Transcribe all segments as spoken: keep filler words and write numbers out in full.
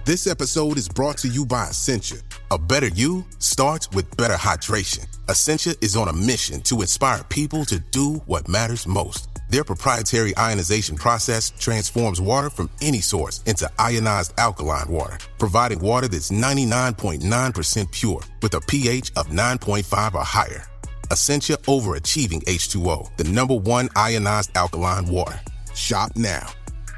This episode is brought to you by Essentia. A better you starts with better hydration. Essentia is on a mission to inspire people to do what matters most. Their proprietary ionization process transforms water from any source into ionized alkaline water, providing water that's ninety-nine point nine percent pure with a pH of nine point five or higher. Essentia Overachieving H two O, the number one ionized alkaline water. Shop now.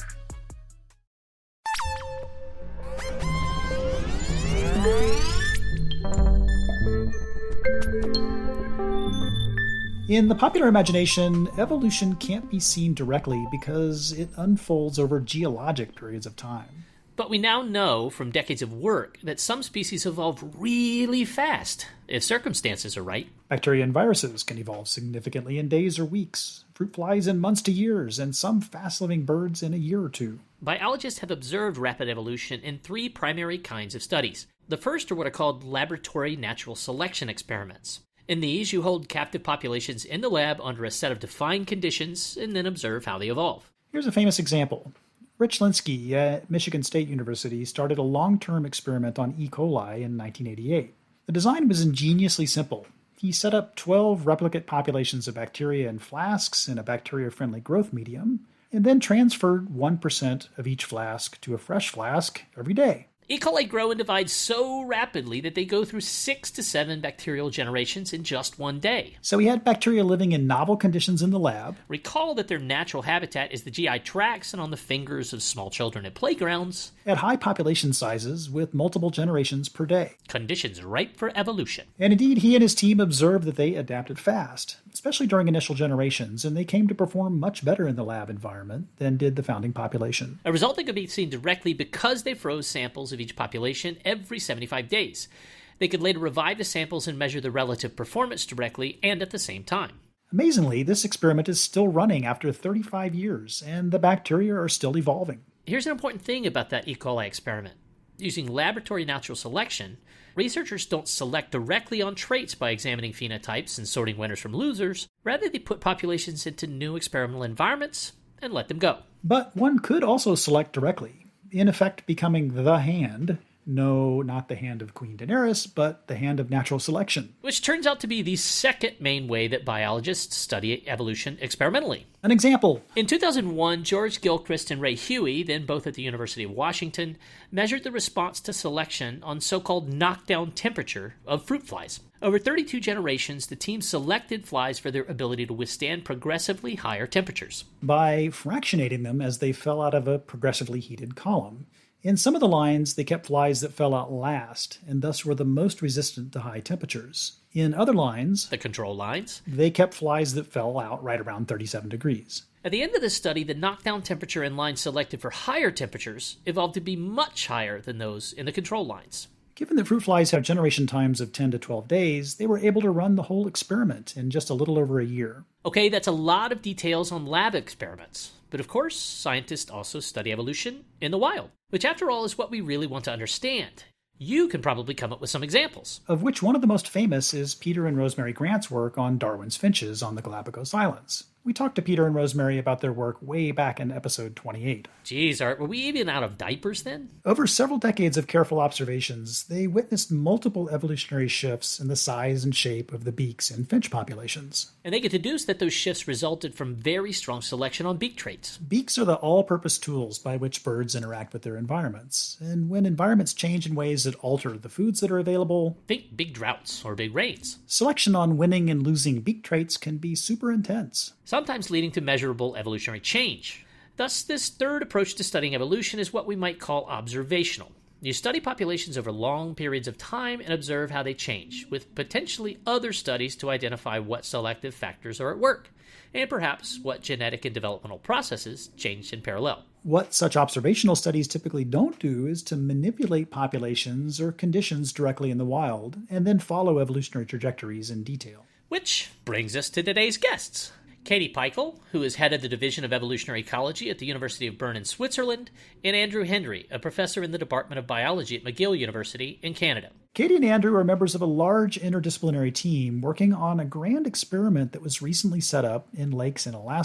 In the popular imagination, evolution can't be seen directly because it unfolds over geologic periods of time. But we now know from decades of work that some species evolve really fast, if circumstances are right. Bacteria and viruses can evolve significantly in days or weeks, fruit flies in months to years, and some fast-living birds in a year or two. Biologists have observed rapid evolution in three primary kinds of studies. The first are what are called laboratory natural selection experiments. In these, you hold captive populations in the lab under a set of defined conditions and then observe how they evolve. Here's a famous example. Rich Linsky at Michigan State University started a long-term experiment on E. coli in nineteen eighty-eight. The design was ingeniously simple. He set up twelve replicate populations of bacteria in flasks in a bacteria-friendly growth medium, and then transferred one percent of each flask to a fresh flask every day. E. coli grow and divide so rapidly that they go through six to seven bacterial generations in just one day. So he had bacteria living in novel conditions in the lab. Recall that their natural habitat is the G I tracts and on the fingers of small children at playgrounds. At high population sizes with multiple generations per day. Conditions ripe for evolution. And indeed, he and his team observed that they adapted fast, especially during initial generations, and they came to perform much better in the lab environment than did the founding population. A result that could be seen directly because they froze samples of each population every seventy-five days. They could later revive the samples and measure the relative performance directly and at the same time. Amazingly, this experiment is still running after thirty-five years, and the bacteria are still evolving. Here's an important thing about that E. coli experiment. Using laboratory natural selection, researchers don't select directly on traits by examining phenotypes and sorting winners from losers. Rather, they put populations into new experimental environments and let them go. But one could also select directly, in effect becoming the hand. No, not the hand of Queen Daenerys, but the hand of natural selection. Which turns out to be the second main way that biologists study evolution experimentally. An example. In two thousand one, George Gilchrist and Ray Huey, then both at the University of Washington, measured the response to selection on so-called knockdown temperature of fruit flies. Over thirty-two generations, the team selected flies for their ability to withstand progressively higher temperatures. By fractionating them as they fell out of a progressively heated column. In some of the lines, they kept flies that fell out last, and thus were the most resistant to high temperatures. In other lines, the control lines, they kept flies that fell out right around thirty-seven degrees. At the end of this study, the knockdown temperature in lines selected for higher temperatures evolved to be much higher than those in the control lines. Given that fruit flies have generation times of ten to twelve days, they were able to run the whole experiment in just a little over a year. Okay, that's a lot of details on lab experiments. But of course, scientists also study evolution in the wild, which after all is what we really want to understand. You can probably come up with some examples. Of which one of the most famous is Peter and Rosemary Grant's work on Darwin's finches on the Galapagos Islands. We talked to Peter and Rosemary about their work way back in episode twenty-eight. Geez, Art, were we even out of diapers then? Over several decades of careful observations, they witnessed multiple evolutionary shifts in the size and shape of the beaks in finch populations. And they could deduce that those shifts resulted from very strong selection on beak traits. Beaks are the all-purpose tools by which birds interact with their environments. And when environments change in ways that alter the foods that are available... Think big droughts or big rains. Selection on winning and losing beak traits can be super intense. Sometimes leading to measurable evolutionary change. Thus, this third approach to studying evolution is what we might call observational. You study populations over long periods of time and observe how they change, with potentially other studies to identify what selective factors are at work, and perhaps what genetic and developmental processes changed in parallel. What such observational studies typically don't do is to manipulate populations or conditions directly in the wild, and then follow evolutionary trajectories in detail. Which brings us to today's guests. Katie Peikel, who is head of the Division of Evolutionary Ecology at the University of Bern in Switzerland, and Andrew Hendry, a professor in the Department of Biology at McGill University in Canada. Katie and Andrew are members of a large interdisciplinary team working on a grand experiment that was recently set up in lakes in Alaska.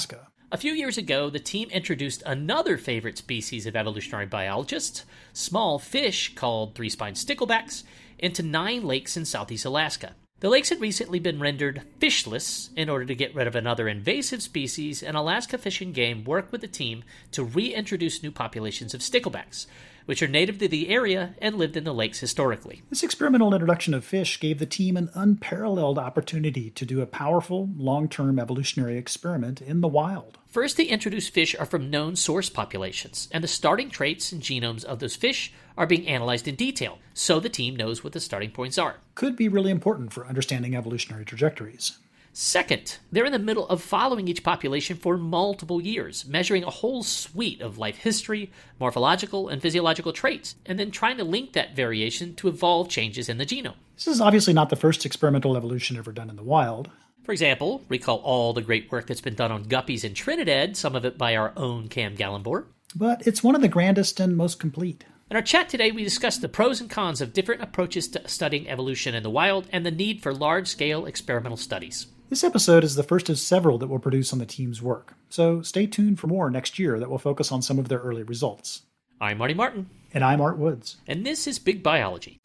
A few years ago, the team introduced another favorite species of evolutionary biologists, small fish called three-spined sticklebacks, into nine lakes in southeast Alaska. The lakes had recently been rendered fishless in order to get rid of another invasive species, and Alaska Fish and Game worked with the team to reintroduce new populations of sticklebacks, which are native to the area and lived in the lakes historically. This experimental introduction of fish gave the team an unparalleled opportunity to do a powerful, long-term evolutionary experiment in the wild. First, the introduced fish are from known source populations, and the starting traits and genomes of those fish are being analyzed in detail, so the team knows what the starting points are. Could be really important for understanding evolutionary trajectories. Second, they're in the middle of following each population for multiple years, measuring a whole suite of life history, morphological, and physiological traits, and then trying to link that variation to evolve changes in the genome. This is obviously not the first experimental evolution ever done in the wild. For example, recall all the great work that's been done on guppies in Trinidad, some of it by our own Cam Gallenborg. But it's one of the grandest and most complete. In our chat today, we discussed the pros and cons of different approaches to studying evolution in the wild and the need for large-scale experimental studies. This episode is the first of several that will produce on the team's work, so stay tuned for more next year that will focus on some of their early results. I'm Marty Martin. And I'm Art Woods. And this is Big Biology.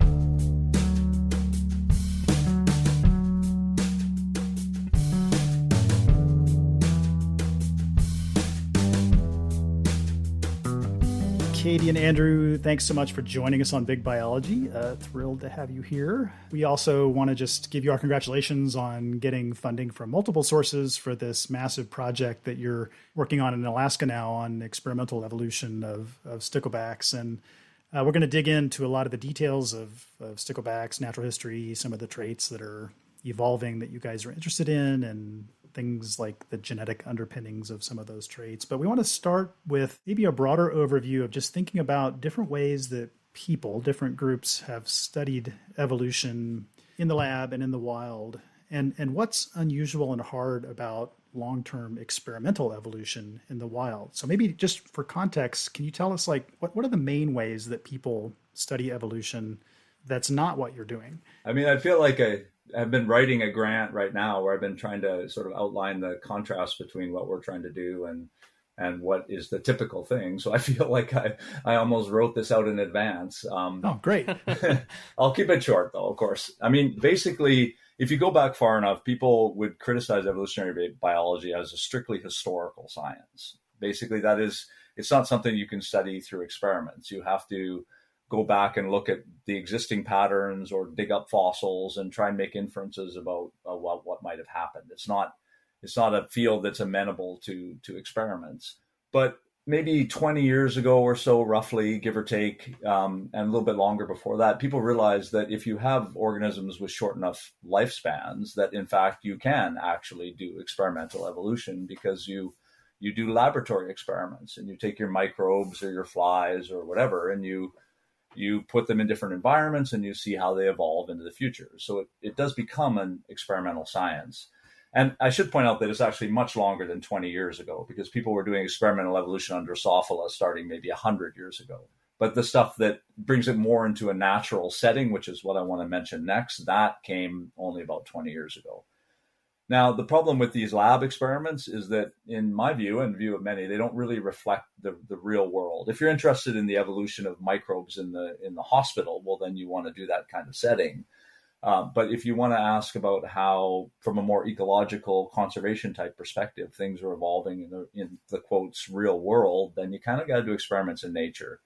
Katie and Andrew, thanks so much for joining us on Big Biology. Uh, thrilled to have you here. We also want to just give you our congratulations on getting funding from multiple sources for this massive project that you're working on in Alaska now on experimental evolution of, of sticklebacks. And uh, we're going to dig into a lot of the details of, of sticklebacks, natural history, some of the traits that are evolving that you guys are interested in, and things like the genetic underpinnings of some of those traits. But we want to start with maybe a broader overview of just thinking about different ways that people, different groups have studied evolution in the lab and in the wild, and, and what's unusual and hard about long-term experimental evolution in the wild. So maybe just for context, can you tell us, like, what, what are the main ways that people study evolution that's not what you're doing? I mean, I feel like I I've been writing a grant right now where I've been trying to sort of outline the contrast between what we're trying to do and and what is the typical thing. So I feel like I, I almost wrote this out in advance. Um, oh, great. I'll keep it short, though, of course. I mean, basically, if you go back far enough, people would criticize evolutionary biology as a strictly historical science. Basically, that is, it's not something you can study through experiments. You have to go back and look at the existing patterns or dig up fossils and try and make inferences about uh, what, what might have happened. It's not it's not a field that's amenable to to experiments. But maybe twenty years ago or so, roughly, give or take, um, and a little bit longer before that, people realized that if you have organisms with short enough lifespans, that in fact you can actually do experimental evolution, because you you do laboratory experiments and you take your microbes or your flies or whatever, and you You put them in different environments and you see how they evolve into the future. So it, it does become an experimental science. And I should point out that it's actually much longer than twenty years ago, because people were doing experimental evolution on Drosophila starting maybe one hundred years ago. But the stuff that brings it more into a natural setting, which is what I want to mention next, that came only about twenty years ago. Now, the problem with these lab experiments is that, in my view and view of many, they don't really reflect the, the real world. If you're interested in the evolution of microbes in the in the hospital, well, then you want to do that kind of setting. Uh, but if you want to ask about how, from a more ecological conservation type perspective, things are evolving in the, in the quotes real world, then you kind of got to do experiments in nature.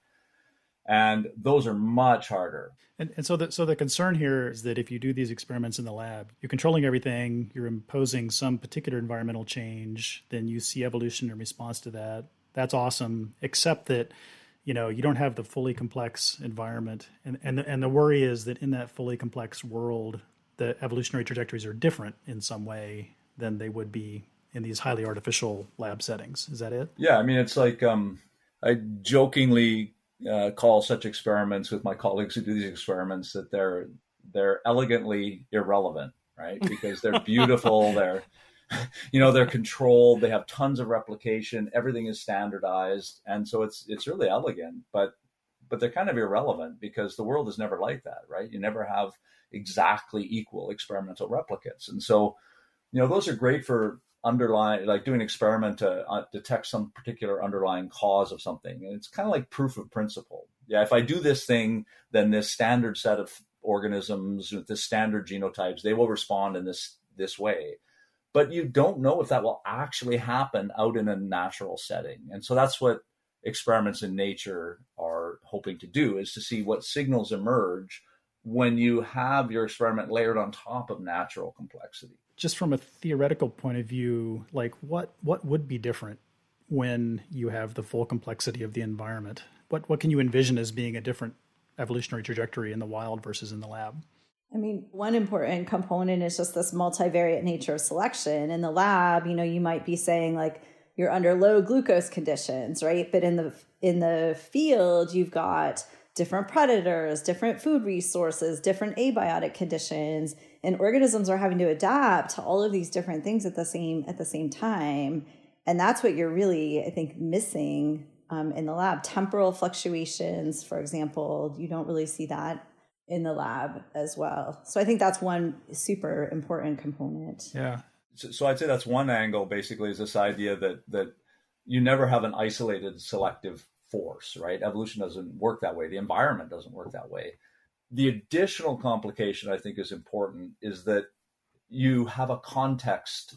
And those are much harder. And, and so, the, so the concern here is that if you do these experiments in the lab, you're controlling everything, you're imposing some particular environmental change, then you see evolution in response to that. That's awesome, except that, you know, you don't have the fully complex environment. And, and, the, and the worry is that in that fully complex world, the evolutionary trajectories are different in some way than they would be in these highly artificial lab settings. Is that it? Yeah, I mean, it's like um, I jokingly Uh, call such experiments with my colleagues who do these experiments that they're they're elegantly irrelevant, right? Because they're beautiful, they're you know they're controlled, they have tons of replication, everything is standardized, and so it's it's really elegant, but but they're kind of irrelevant because the world is never like that, right? You never have exactly equal experimental replicates, and so you know those are great for underlying, like doing an experiment to uh, detect some particular underlying cause of something. And it's kind of like proof of principle. Yeah, if I do this thing, then this standard set of organisms with the standard genotypes, they will respond in this this way. But you don't know if that will actually happen out in a natural setting. And so that's what experiments in nature are hoping to do, is to see what signals emerge when you have your experiment layered on top of natural complexity. Just from a theoretical point of view, like what what would be different when you have the full complexity of the environment? What what can you envision as being a different evolutionary trajectory in the wild versus in the lab? I mean, one important component is just this multivariate nature of selection. In the lab, you know, you might be saying like you're under low glucose conditions, right? But in the in the field, you've got different predators, different food resources, different abiotic conditions, and organisms are having to adapt to all of these different things at the same at the same time. And that's what you're really, I think, missing um, in the lab. Temporal fluctuations, for example, you don't really see that in the lab as well. So I think that's one super important component. Yeah. So, so I'd say that's one angle, basically, is this idea that that you never have an isolated selective force, right? Evolution doesn't work that way. The environment doesn't work that way. The additional complication I think is important is that you have a context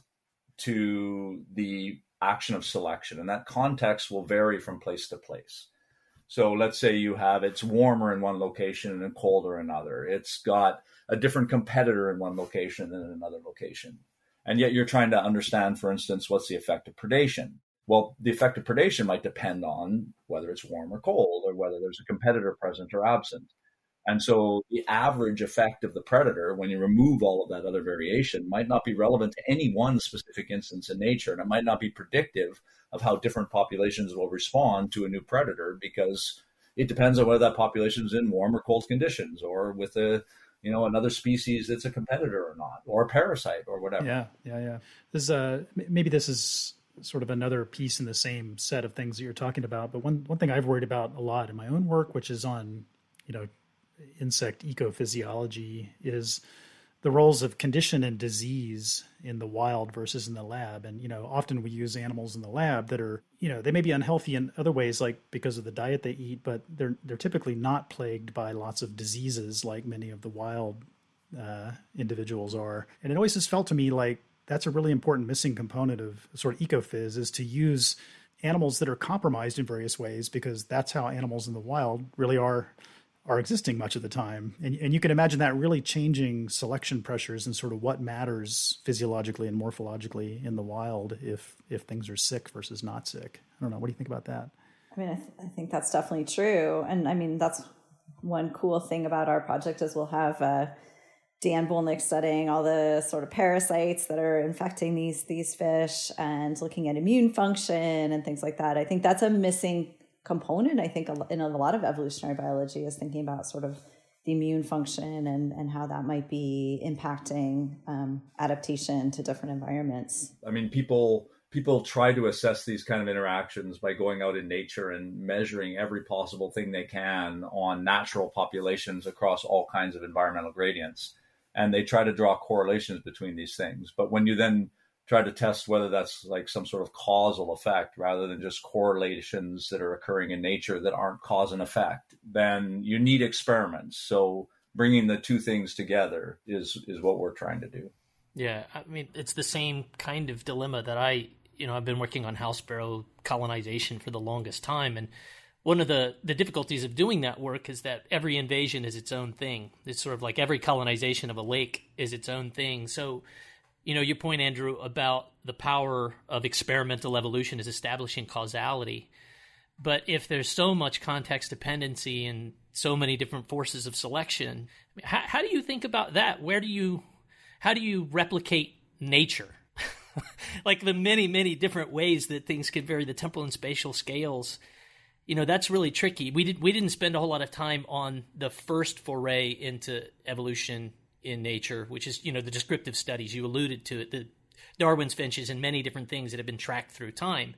to the action of selection, and that context will vary from place to place. So let's say you have, it's warmer in one location and colder in another. It's got a different competitor in one location than in another location. And yet you're trying to understand, for instance, what's the effect of predation? Well, the effect of predation might depend on whether it's warm or cold, or whether there's a competitor present or absent. And so the average effect of the predator, when you remove all of that other variation, might not be relevant to any one specific instance in nature. And it might not be predictive of how different populations will respond to a new predator, because it depends on whether that population is in warm or cold conditions, or with a, you know, another species that's a competitor or not, or a parasite or whatever. Yeah, yeah, yeah. This is, uh, maybe this is sort of another piece in the same set of things that you're talking about. But one, one thing I've worried about a lot in my own work, which is on, you know, insect ecophysiology, is the roles of condition and disease in the wild versus in the lab. And, you know, often we use animals in the lab that are, you know, they may be unhealthy in other ways, like because of the diet they eat, but they're, they're typically not plagued by lots of diseases like many of the wild uh, individuals are. And it always has felt to me like that's a really important missing component of sort of ecophys, is to use animals that are compromised in various ways, because that's how animals in the wild really are are existing much of the time. And, and you can imagine that really changing selection pressures and sort of what matters physiologically and morphologically in the wild if if things are sick versus not sick. I don't know. What do you think about that? I mean, I, th- I think that's definitely true. And I mean, that's one cool thing about our project is we'll have uh, Dan Bolnick studying all the sort of parasites that are infecting these these fish and looking at immune function and things like that. I think that's a missing component, I think, in a lot of evolutionary biology, is thinking about sort of the immune function and, and how that might be impacting um, adaptation to different environments. I mean, people people try to assess these kind of interactions by going out in nature and measuring every possible thing they can on natural populations across all kinds of environmental gradients. And they try to draw correlations between these things. But when you then try to test whether that's like some sort of causal effect rather than just correlations that are occurring in nature that aren't cause and effect, then you need experiments. So bringing the two things together is is what we're trying to do. Yeah, I mean, it's the same kind of dilemma that I, you know, I've been working on house sparrow colonization for the longest time. And one of the, the difficulties of doing that work is that every invasion is its own thing. It's sort of like every colonization of a lake is its own thing. So, you know, your point, Andrew, about the power of experimental evolution is establishing causality. But if there's so much context dependency and so many different forces of selection, how, how do you think about that? Where do you, how do you replicate nature? Like the many, many different ways that things can vary, the temporal and spatial scales. You know, that's really tricky. We did we didn't spend a whole lot of time on the first foray into evolution in nature, which is, you know, the descriptive studies. You alluded to it, the Darwin's finches and many different things that have been tracked through time.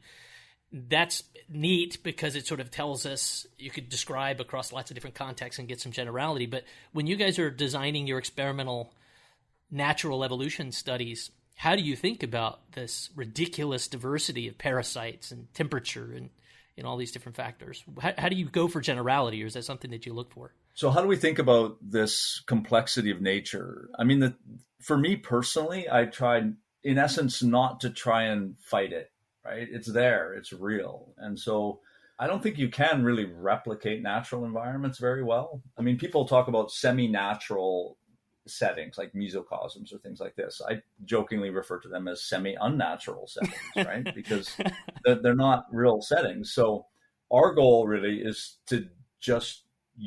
That's neat because it sort of tells us, you could describe across lots of different contexts and get some generality. But when you guys are designing your experimental natural evolution studies, how do you think about this ridiculous diversity of parasites and temperature and, and all these different factors? How, how do you go for generality, or is that something that you look for? So how do we think about this complexity of nature? I mean, the, for me personally, I tried, in essence, not to try and fight it, right? It's there, it's real. And so I don't think you can really replicate natural environments very well. I mean, people talk about semi-natural settings like mesocosms or things like this. I jokingly refer to them as semi-unnatural settings, right? Because they're not real settings. So our goal really is to just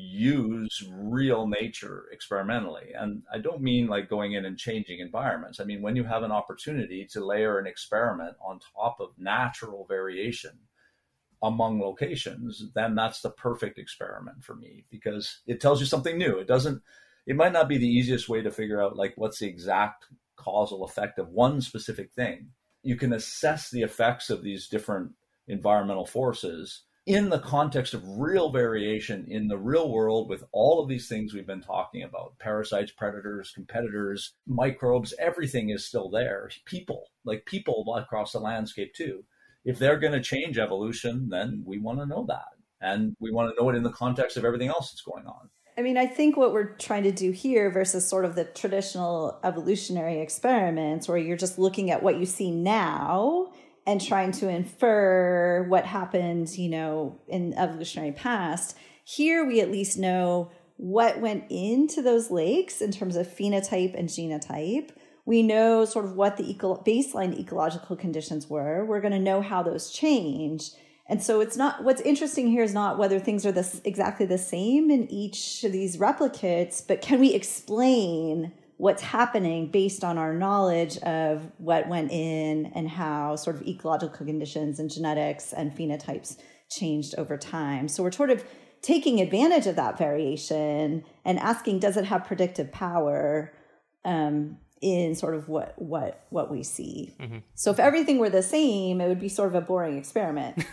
use real nature experimentally. And I don't mean like going in and changing environments. I mean, when you have an opportunity to layer an experiment on top of natural variation among locations, then that's the perfect experiment for me, because it tells you something new. It doesn't, it might not be the easiest way to figure out like what's the exact causal effect of one specific thing. You can assess the effects of these different environmental forces in the context of real variation in the real world with all of these things we've been talking about: parasites, predators, competitors, microbes, everything is still there. People, like people across the landscape too. If they're going to change evolution, then we want to know that. And we want to know it in the context of everything else that's going on. I mean, I think what we're trying to do here versus sort of the traditional evolutionary experiments where you're just looking at what you see now and trying to infer what happened, you know, in evolutionary past. Here we at least know what went into those lakes in terms of phenotype and genotype. We know sort of what the eco- baseline ecological conditions were. We're going to know how those changed. And so it's not, what's interesting here is not whether things are this, exactly the same in each of these replicates, but can we explain what's happening based on our knowledge of what went in and how sort of ecological conditions and genetics and phenotypes changed over time. So we're sort of taking advantage of that variation and asking, does it have predictive power um, in sort of what what what we see? Mm-hmm. So if everything were the same, it would be sort of a boring experiment.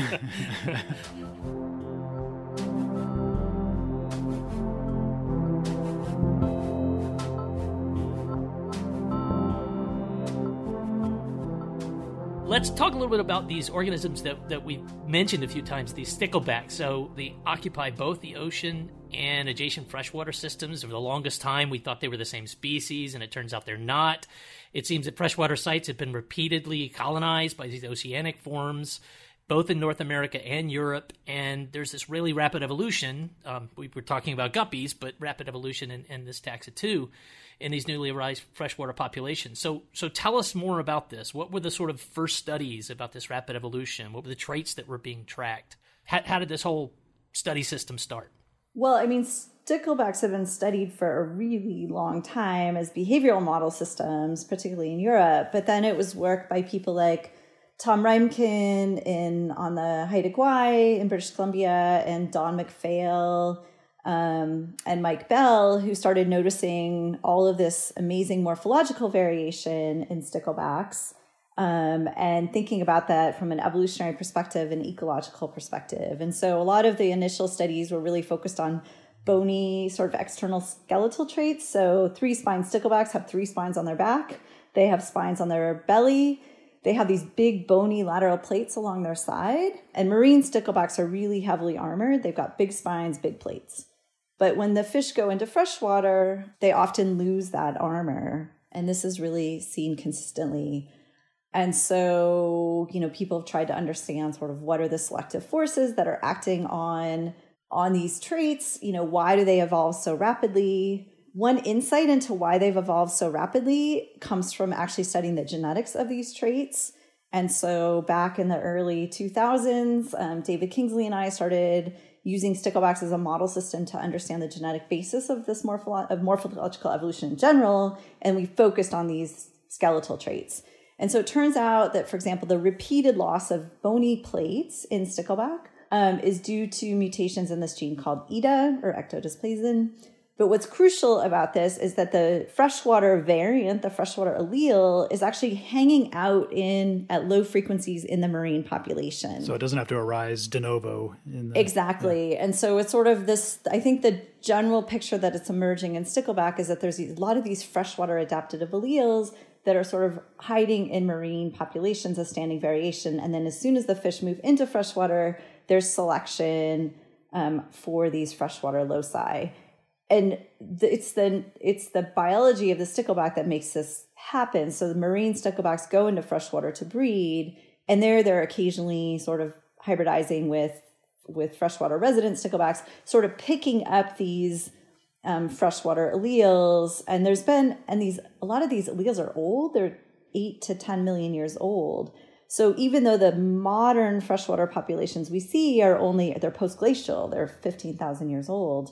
Let's talk a little bit about these organisms that, that we've mentioned a few times, these sticklebacks. So they occupy both the ocean and adjacent freshwater systems. For the longest time, we thought they were the same species, and it turns out they're not. It seems that freshwater sites have been repeatedly colonized by these oceanic forms, both in North America and Europe, and there's this really rapid evolution. Um, we were talking about guppies, but rapid evolution in, in this taxa too, in these newly arrived freshwater populations. So so tell us more about this. What were the sort of first studies about this rapid evolution? What were the traits that were being tracked? How, how did this whole study system start? Well, I mean, sticklebacks have been studied for a really long time as behavioral model systems, particularly in Europe, but then it was work by people like Tom Reimken in on the Haida Gwaii in British Columbia, and Don McPhail um, and Mike Bell, who started noticing all of this amazing morphological variation in sticklebacks um, and thinking about that from an evolutionary perspective and ecological perspective. And so a lot of the initial studies were really focused on bony sort of external skeletal traits. So three-spine sticklebacks have three spines on their back. They have spines on their belly. They have these big bony lateral plates along their side, and marine sticklebacks are really heavily armored. They've got big spines, big plates. But when the fish go into freshwater, they often lose that armor. And this is really seen consistently. And so, you know, people have tried to understand sort of what are the selective forces that are acting on, on these traits. You know, why do they evolve so rapidly? One insight into why they've evolved so rapidly comes from actually studying the genetics of these traits. And so back in the early two thousands, um, David Kingsley and I started using sticklebacks as a model system to understand the genetic basis of this morpholo- of morphological evolution in general. And we focused on these skeletal traits. And so it turns out that, for example, the repeated loss of bony plates in stickleback um, is due to mutations in this gene called E D A, or ectodysplasin. But what's crucial about this is that the freshwater variant, the freshwater allele, is actually hanging out in at low frequencies in the marine population. So it doesn't have to arise de novo. In the, exactly. Yeah. And so it's sort of this, I think the general picture that it's emerging in stickleback is that there's a lot of these freshwater adaptive alleles that are sort of hiding in marine populations as standing variation. And then as soon as the fish move into freshwater, there's selection um, for these freshwater loci. And the, it's the it's the biology of the stickleback that makes this happen. So the marine sticklebacks go into freshwater to breed, and there they're occasionally sort of hybridizing with with freshwater resident sticklebacks, sort of picking up these um, freshwater alleles. And there's been, and these a lot of these alleles are old. They're eight to ten million years old. So even though the modern freshwater populations we see are only, they're post-glacial, they're fifteen thousand years old.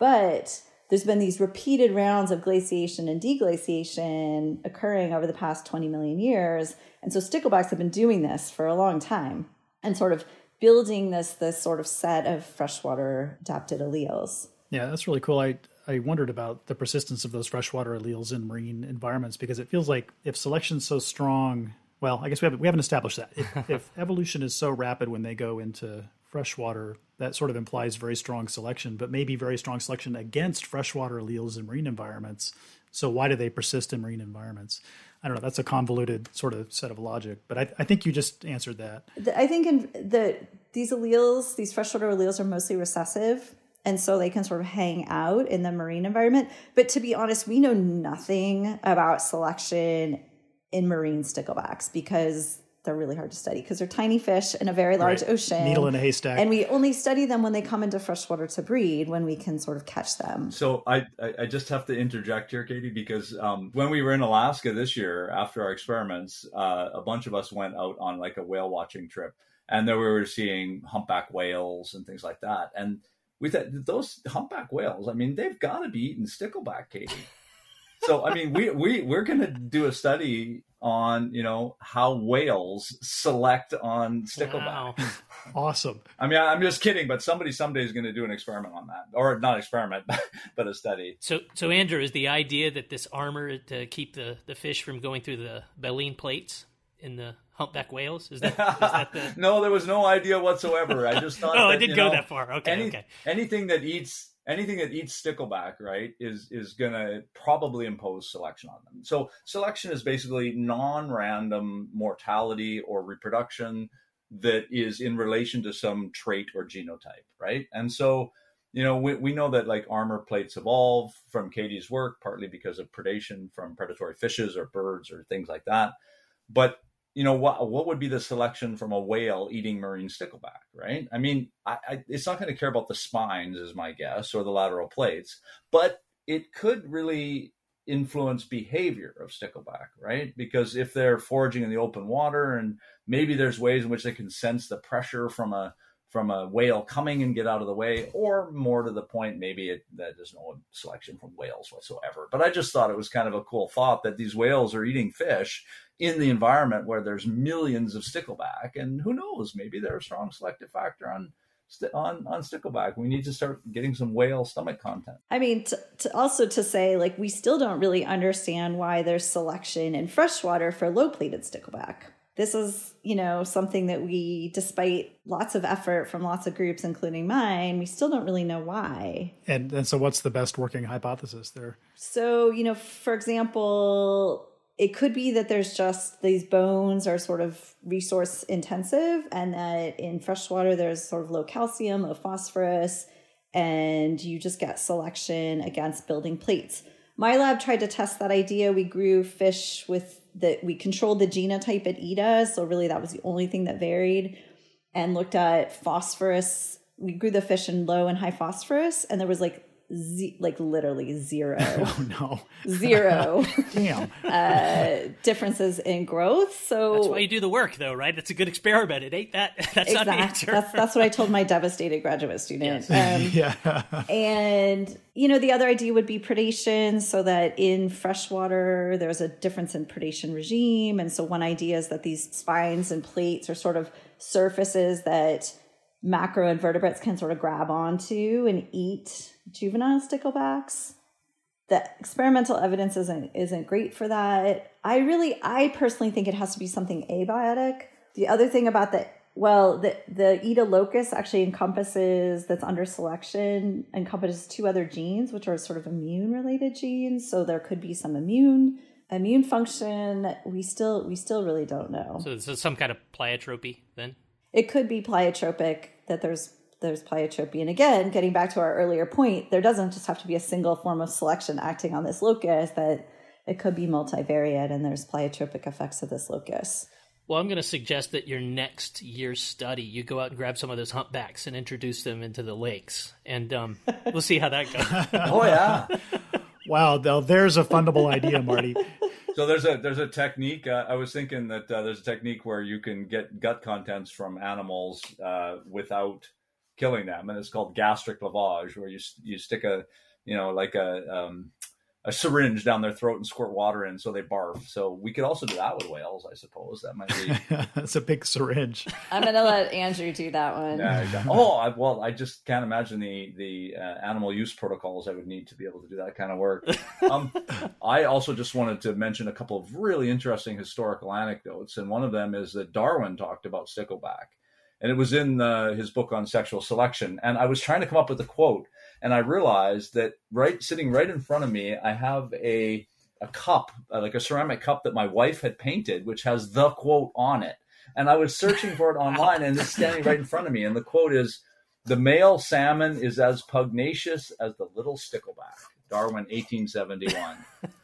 But there's been these repeated rounds of glaciation and deglaciation occurring over the past twenty million years. And so sticklebacks have been doing this for a long time and sort of building this, this sort of set of freshwater adapted alleles. Yeah, that's really cool. I, I wondered about the persistence of those freshwater alleles in marine environments, because it feels like if selection's so strong, well, I guess we haven't, we haven't established that. If, if evolution is so rapid when they go into freshwater, that sort of implies very strong selection, but maybe very strong selection against freshwater alleles in marine environments. So why do they persist in marine environments? I don't know. That's a convoluted sort of set of logic, but I, I think you just answered that. I think in the these alleles, these freshwater alleles are mostly recessive, and so they can sort of hang out in the marine environment. But to be honest, we know nothing about selection in marine sticklebacks because they're really hard to study because they're tiny fish in a very large Right. ocean. Needle in a haystack. And we only study them when they come into freshwater to breed, when we can sort of catch them. So I, I just have to interject here, Katie, because um, when we were in Alaska this year, after our experiments, uh, a bunch of us went out on like a whale watching trip. And there we were seeing humpback whales and things like that. And we thought, those humpback whales, I mean, they've got to be eating stickleback, Katie. So, I mean, we, we, we're going to do a study on, you know, how whales select on stickleback. Wow. Awesome. I mean, I'm just kidding, but somebody someday is going to do an experiment on that. Or not experiment, but a study. So, so Andrew, is the idea that this armor to keep the, the fish from going through the baleen plates in the humpback whales? Is that, is that the... No, there was no idea whatsoever. I just thought Oh, that, I did you go know, that far. Okay, any, okay. Anything that eats... Anything that eats stickleback, right, is is going to probably impose selection on them. So selection is basically non-random mortality or reproduction that is in relation to some trait or genotype, right? And so, you know, we, we know that like armor plates evolve from Katie's work, partly because of predation from predatory fishes or birds or things like that. But you know, what what would be the selection from a whale eating marine stickleback, right? I mean, I, I, it's not going to care about the spines, is my guess, or the lateral plates, but it could really influence behavior of stickleback, right? Because if they're foraging in the open water, and maybe there's ways in which they can sense the pressure from a from a whale coming and get out of the way, or more to the point, maybe it, that there's no selection from whales whatsoever. But I just thought it was kind of a cool thought that these whales are eating fish in the environment where there's millions of stickleback, and who knows, maybe they're a strong selective factor on on on stickleback. We need to start getting some whale stomach content. I mean, to, to also to say, like, we still don't really understand why there's selection in freshwater for low-plated stickleback. This is, you know, something that we, despite lots of effort from lots of groups, including mine, we still don't really know why. And, and so what's the best working hypothesis there? So, you know, for example, it could be that there's just these bones are sort of resource intensive, and that in freshwater there's sort of low calcium, low phosphorus, and you just get selection against building plates. My lab tried to test that idea. We grew fish with that we controlled the genotype at E D A, so really that was the only thing that varied, and looked at phosphorus. We grew the fish in low and high phosphorus, and there was like Z- like literally zero, Oh no, zero damn uh, differences in growth. So That's why you do the work, though, right? That's a good experiment. It ain't that. That's not the answer. That's that's what I told my devastated graduate student. Um, yeah. And, you know, the other idea would be predation, so that in freshwater, there's a difference in predation regime. And so one idea is that these spines and plates are sort of surfaces that macroinvertebrates can sort of grab onto and eat juvenile sticklebacks. The experimental evidence isn't isn't great for that. I really, I personally think it has to be something abiotic. The other thing about the Well, the, the E D A locus actually encompasses, that's under selection, encompasses two other genes, which are sort of immune-related genes. So there could be some immune Immune function, we still we still really don't know. So this is some kind of pleiotropy then? It could be pleiotropic, that there's there's pleiotropy. And again, getting back to our earlier point, there doesn't just have to be a single form of selection acting on this locus, that it could be multivariate and there's pleiotropic effects of this locus. Well, I'm going to suggest that your next year's study, you go out and grab some of those humpbacks and introduce them into the lakes. And um, we'll see how that goes. Oh, yeah. Wow, there's a fundable idea, Marty. So there's a there's a technique. Uh, I was thinking that uh, there's a technique where you can get gut contents from animals uh, without killing them, and it's called gastric lavage, where you you stick a you know like a um, a syringe down their throat and squirt water in so they barf. So we could also do that with whales, I suppose. That might be. That's a big syringe. I'm gonna let Andrew do that one. Yeah, exactly. Oh, I, well, I just can't imagine the the uh, animal use protocols I would need to be able to do that kind of work. Um, I also just wanted to mention a couple of really interesting historical anecdotes, and one of them is that Darwin talked about stickleback, and it was in uh, his book on sexual selection. And I was trying to come up with a quote, and I realized that right sitting right in front of me, I have a a cup, uh, like a ceramic cup that my wife had painted, which has the quote on it. And I was searching for it online, and it's standing right in front of me. And the quote is, "The male salmon is as pugnacious as the little stickleback." Darwin, eighteen seventy-one.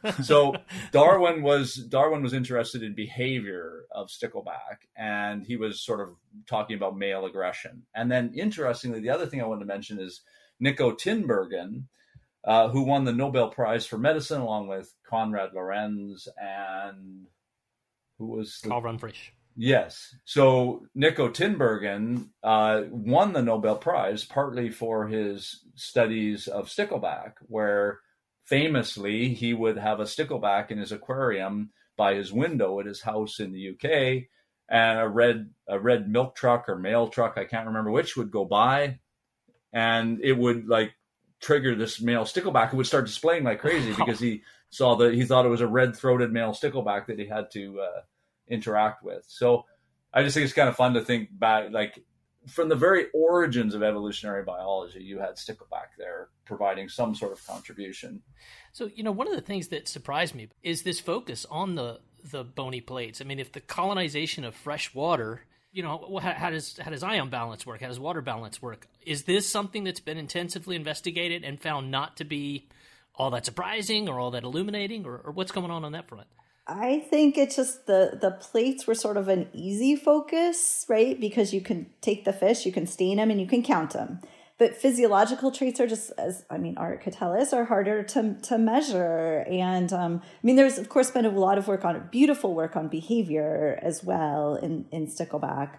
So Darwin was Darwin was interested in behavior of stickleback, and he was sort of talking about male aggression. And then, interestingly, the other thing I wanted to mention is Nico Tinbergen, uh, who won the Nobel Prize for Medicine along with Konrad Lorenz and who was the, Karl von Frisch. Yes. So Nico Tinbergen uh, won the Nobel Prize partly for his studies of stickleback, where famously he would have a stickleback in his aquarium by his window at his house in the U K, and a red a red milk truck or mail truck, I can't remember which, would go by, and it would like trigger this male stickleback, who would start displaying like crazy because he saw that he thought it was a red-throated male stickleback that he had to uh, interact with. So I just think it's kind of fun to think back, like from the very origins of evolutionary biology, you had stickleback there providing some sort of contribution. So, you know, one of the things that surprised me is this focus on the, the bony plates. I mean, if the colonization of fresh water, you know, how, how does how does ion balance work? How does water balance work? Is this something that's been intensively investigated and found not to be all that surprising or all that illuminating, or, or what's going on on that front? I think it's just the the plates were sort of an easy focus, right? Because you can take the fish, you can stain them, and you can count them. But physiological traits are just, as I mean, Art could tell us, are harder to to measure. And um, I mean, there's of course been a lot of work on beautiful work on behavior as well in in stickleback.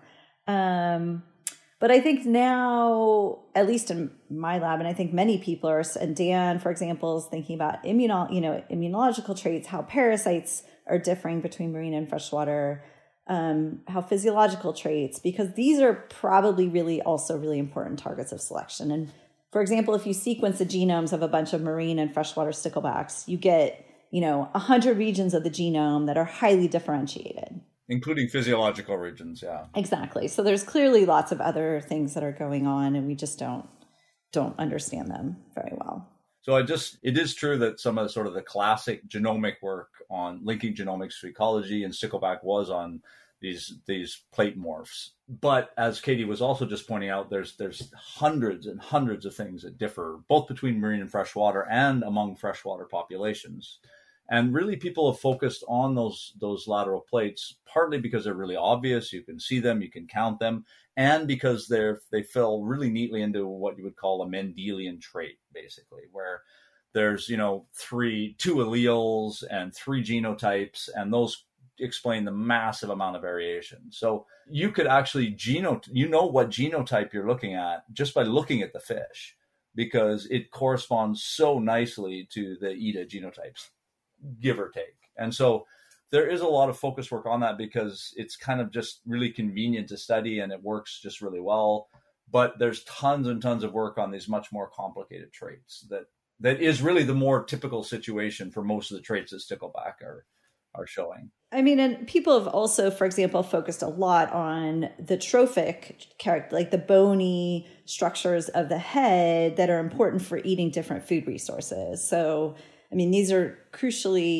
Um, but I think now, at least in my lab, and I think many people are, and Dan, for example, is thinking about immuno, you know, immunological traits, how parasites are differing between marine and freshwater. Um, how physiological traits, because these are probably really also really important targets of selection. And for example, if you sequence the genomes of a bunch of marine and freshwater sticklebacks, you get, you know, a hundred regions of the genome that are highly differentiated. Including physiological regions, yeah. Exactly. So there's clearly lots of other things that are going on, and we just don't don't understand them very well. So I just, it is true that some of the sort of the classic genomic work on linking genomics to ecology and stickleback was on these these plate morphs. But as Katie was also just pointing out, there's there's hundreds and hundreds of things that differ, both between marine and freshwater and among freshwater populations. And really people have focused on those those lateral plates, partly because they're really obvious, you can see them, you can count them, and because they're they fill really neatly into what you would call a Mendelian trait, basically, where there's, you know, three, two alleles and three genotypes, and those explain the massive amount of variation. So you could actually geno, you know what genotype you're looking at just by looking at the fish, because it corresponds so nicely to the E D A genotypes, give or take. And so there is a lot of focus work on that because it's kind of just really convenient to study and it works just really well. But there's tons and tons of work on these much more complicated traits that that is really the more typical situation for most of the traits that stickleback are are showing. I mean, and people have also, for example, focused a lot on the trophic character, like the bony structures of the head that are important for eating different food resources. So, I mean, these are crucially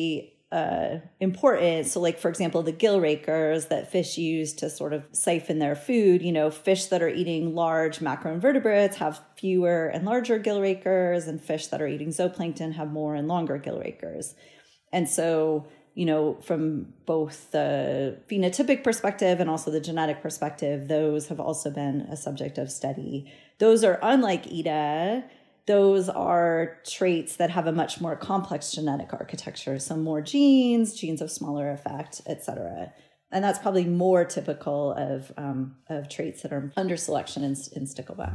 uh, important. So like, for example, the gill rakers that fish use to sort of siphon their food, you know, fish that are eating large macroinvertebrates have fewer and larger gill rakers, and fish that are eating zooplankton have more and longer gill rakers. And so, you know, from both the phenotypic perspective and also the genetic perspective, those have also been a subject of study. Those are unlike E D A. Those are traits that have a much more complex genetic architecture. So more genes, genes of smaller effect, et cetera. And that's probably more typical of, um, of traits that are under selection in, in stickleback.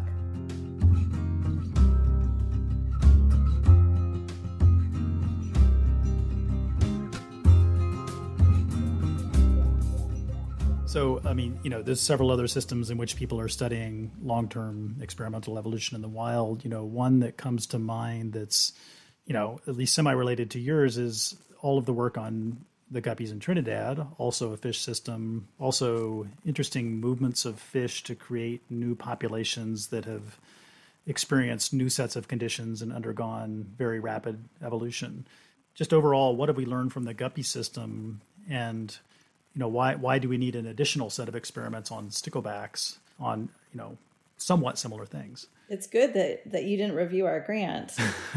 So, I mean, you know, there's several other systems in which people are studying long-term experimental evolution in the wild. You know, one that comes to mind that's, you know, at least semi-related to yours is all of the work on the guppies in Trinidad, also a fish system, also interesting movements of fish to create new populations that have experienced new sets of conditions and undergone very rapid evolution. Just overall, what have we learned from the guppy system, and you know, why why do we need an additional set of experiments on sticklebacks on, you know, somewhat similar things? It's good that, that you didn't review our grant.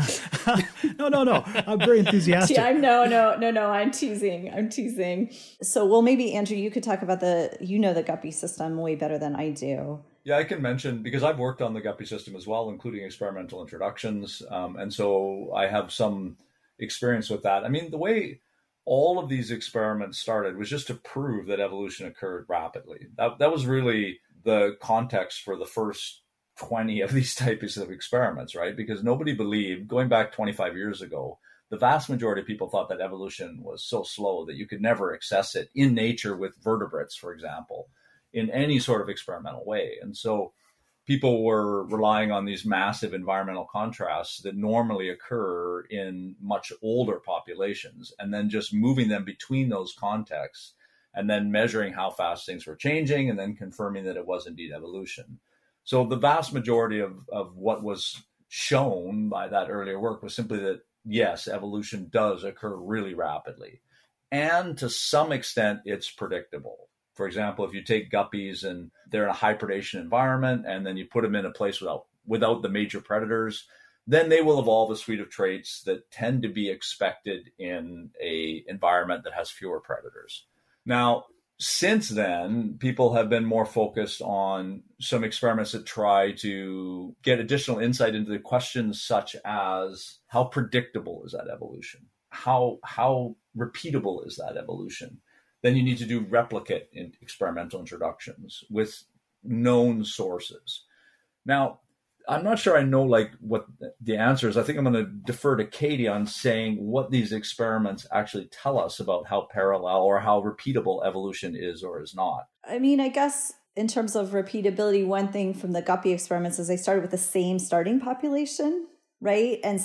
no, no, no. I'm very enthusiastic. I'm no, no, no, no. I'm teasing. I'm teasing. So, well, maybe Andrew, you could talk about the, you know, the guppy system way better than I do. Yeah, I can mention, because I've worked on the guppy system as well, including experimental introductions. Um, and so I have some experience with that. I mean, the way all of these experiments started was just to prove that evolution occurred rapidly. That, that was really the context for the first twenty of these types of experiments, right? Because nobody believed, going back twenty-five years ago, the vast majority of people thought that evolution was so slow that you could never access it in nature with vertebrates, for example, in any sort of experimental way. And so people were relying on these massive environmental contrasts that normally occur in much older populations, and then just moving them between those contexts and then measuring how fast things were changing and then confirming that it was indeed evolution. So the vast majority of, of what was shown by that earlier work was simply that, yes, evolution does occur really rapidly. And to some extent, it's predictable. For example, if you take guppies and they're in a high predation environment, and then you put them in a place without without the major predators, then they will evolve a suite of traits that tend to be expected in a environment that has fewer predators. Now, since then, people have been more focused on some experiments that try to get additional insight into the questions such as, how predictable is that evolution? How, how repeatable is that evolution? Then you need to do replicate in experimental introductions with known sources. Now, I'm not sure I know like what the answer is. I think I'm going to defer to Katie on saying what these experiments actually tell us about how parallel or how repeatable evolution is or is not. I mean, I guess in terms of repeatability, one thing from the guppy experiments is they started with the same starting population, right? And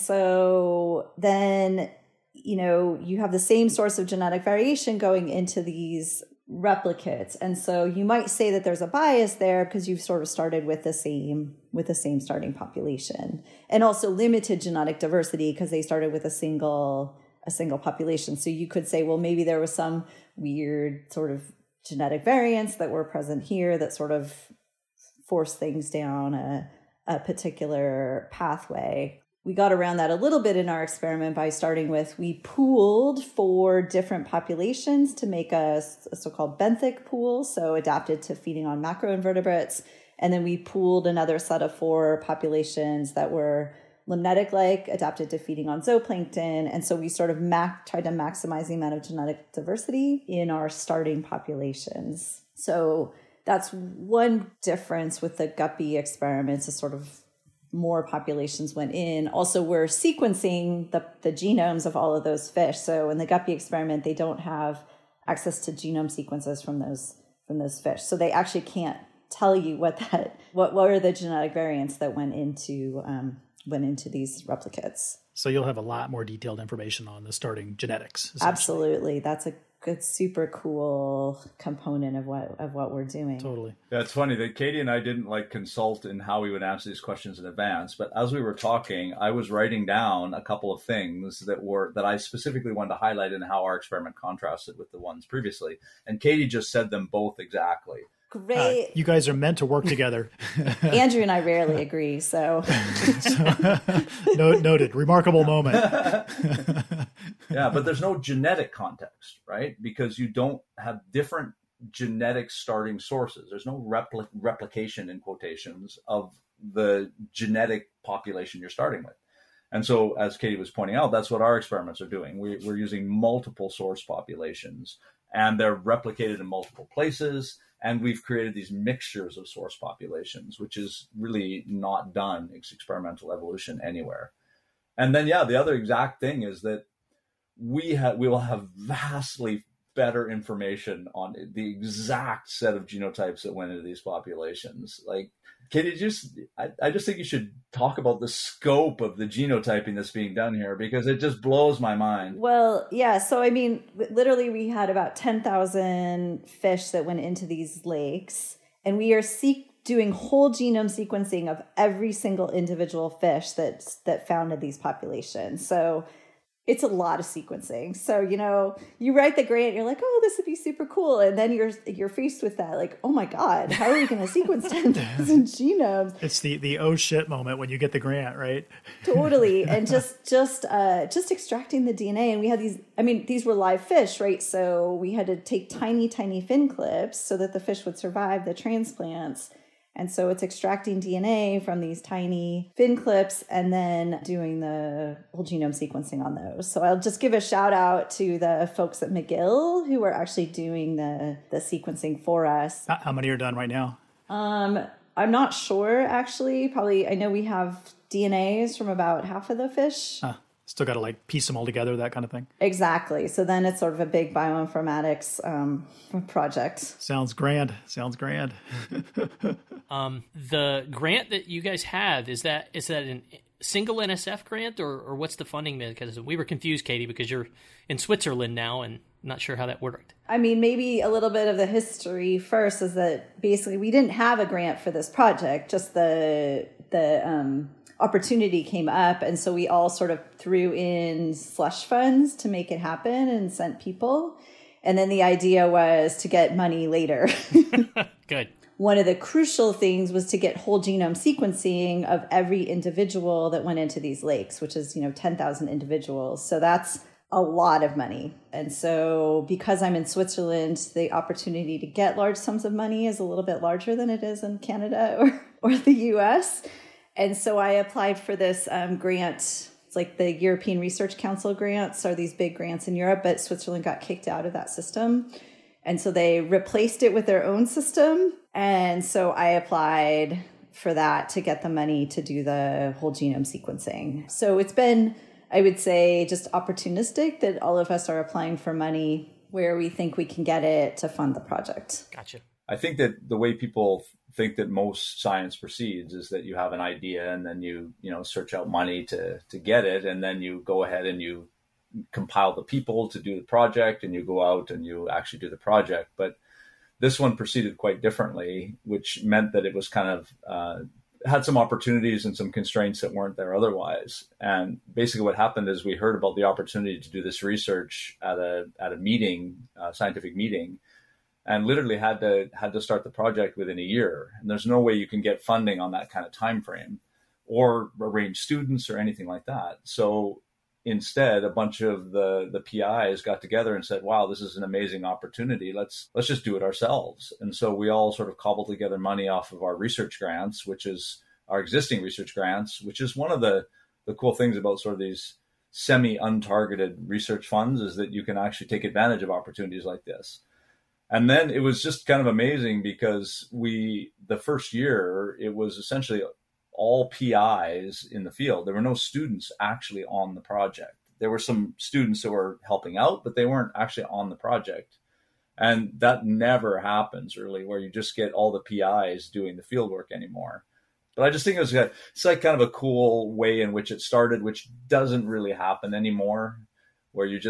so then, you know, you have the same source of genetic variation going into these replicates. And so you might say that there's a bias there because you've sort of started with the same with the same starting population, and also limited genetic diversity because they started with a single a single population. So you could say, well, maybe there was some weird sort of genetic variants that were present here that sort of forced things down a, a particular pathway. We got around that a little bit in our experiment by starting with, we pooled for different populations to make a, a so-called benthic pool, so adapted to feeding on macroinvertebrates. And then we pooled another set of four populations that were limnetic-like, adapted to feeding on zooplankton. And so we sort of mac- tried to maximize the amount of genetic diversity in our starting populations. So that's one difference with the guppy experiments, is sort of more populations went in. Also, we're sequencing the, the genomes of all of those fish. So in the guppy experiment, they don't have access to genome sequences from those from those fish. So they actually can't tell you what that what what are the genetic variants that went into um, went into these replicates. So you'll have a lot more detailed information on the starting genetics. Absolutely, that's a a super cool component of what of what we're doing. Totally. That's funny that Katie and I didn't like consult in how we would answer these questions in advance, but as we were talking, I was writing down a couple of things that were that I specifically wanted to highlight in how our experiment contrasted with the ones previously. And Katie just said them both exactly. Great. Uh, you guys are meant to work together. Andrew and I rarely agree, so. so noted. Remarkable moment. Yeah, but there's no genetic context, right? Because you don't have different genetic starting sources. There's no repli- replication, in quotations, of the genetic population you're starting with. And so, as Katie was pointing out, that's what our experiments are doing. We, we're using multiple source populations, and they're replicated in multiple places. And we've created these mixtures of source populations, which is really not done in experimental evolution anywhere. And then, yeah, the other exact thing is that we have we will have vastly better information on the exact set of genotypes that went into these populations. Like, can you just, I, I just think you should talk about the scope of the genotyping that's being done here, because it just blows my mind. Well, yeah. So, I mean, literally we had about ten thousand fish that went into these lakes, and we are seek doing whole genome sequencing of every single individual fish that, that founded these populations. So it's a lot of sequencing. So, you know, you write the grant, you're like, oh, this would be super cool. And then you're you're faced with that, like, oh my God, how are we going to sequence ten thousand genomes? It's the the oh shit moment when you get the grant, right? Totally. And just just uh, just extracting the D N A. And we had these, I mean, these were live fish, right? So we had to take tiny, tiny fin clips so that the fish would survive the transplants. And so it's extracting D N A from these tiny fin clips and then doing the whole genome sequencing on those. So I'll just give a shout out to the folks at McGill who are actually doing the, the sequencing for us. How many are done right now? Um, I'm not sure, actually. Probably, I know we have D N As from about half of the fish. Huh. Still got to like piece them all together, that kind of thing. Exactly. So then it's sort of a big bioinformatics um, project. Sounds grand. Sounds grand. um, the grant that you guys have, is that is that a single N S F grant, or, or what's the funding? Because we were confused, Katie, because you're in Switzerland now and not sure how that worked. I mean, maybe a little bit of the history first is that basically we didn't have a grant for this project, just the the um opportunity came up, and so we all sort of threw in slush funds to make it happen and sent people, and then the idea was to get money later. Good. One of the crucial things was to get whole genome sequencing of every individual that went into these lakes, which is, you know, ten thousand individuals. So that's a lot of money. And so because I'm in Switzerland, the opportunity to get large sums of money is a little bit larger than it is in Canada or, or the U S. And so I applied for this um, grant. It's like the European Research Council grants are these big grants in Europe, but Switzerland got kicked out of that system. And so they replaced it with their own system. And so I applied for that to get the money to do the whole genome sequencing. So it's been, I would say, just opportunistic that all of us are applying for money where we think we can get it to fund the project. Gotcha. I think that the way people think that most science proceeds is that you have an idea and then you, you know, search out money to, to get it. And then you go ahead and you compile the people to do the project and you go out and you actually do the project. But this one proceeded quite differently, which meant that it was kind of, uh, had some opportunities and some constraints that weren't there otherwise. And basically what happened is we heard about the opportunity to do this research at a, at a meeting, a scientific meeting, and literally had to had to start the project within a year. And there's no way you can get funding on that kind of time frame or arrange students or anything like that. So instead, a bunch of the, the P Is got together and said, wow, this is an amazing opportunity. Let's let's just do it ourselves. And so we all sort of cobbled together money off of our research grants, which is our existing research grants, which is one of the, the cool things about sort of these semi-untargeted research funds is that you can actually take advantage of opportunities like this. And then it was just kind of amazing because we, the first year, it was essentially all P Is in the field. There were no students actually on the project. There were some students that were helping out, but they weren't actually on the project. And that never happens really, where you just get all the P Is doing the field work anymore. But I just think it was, it's like kind of a cool way in which it started, which doesn't really happen anymore, where you just,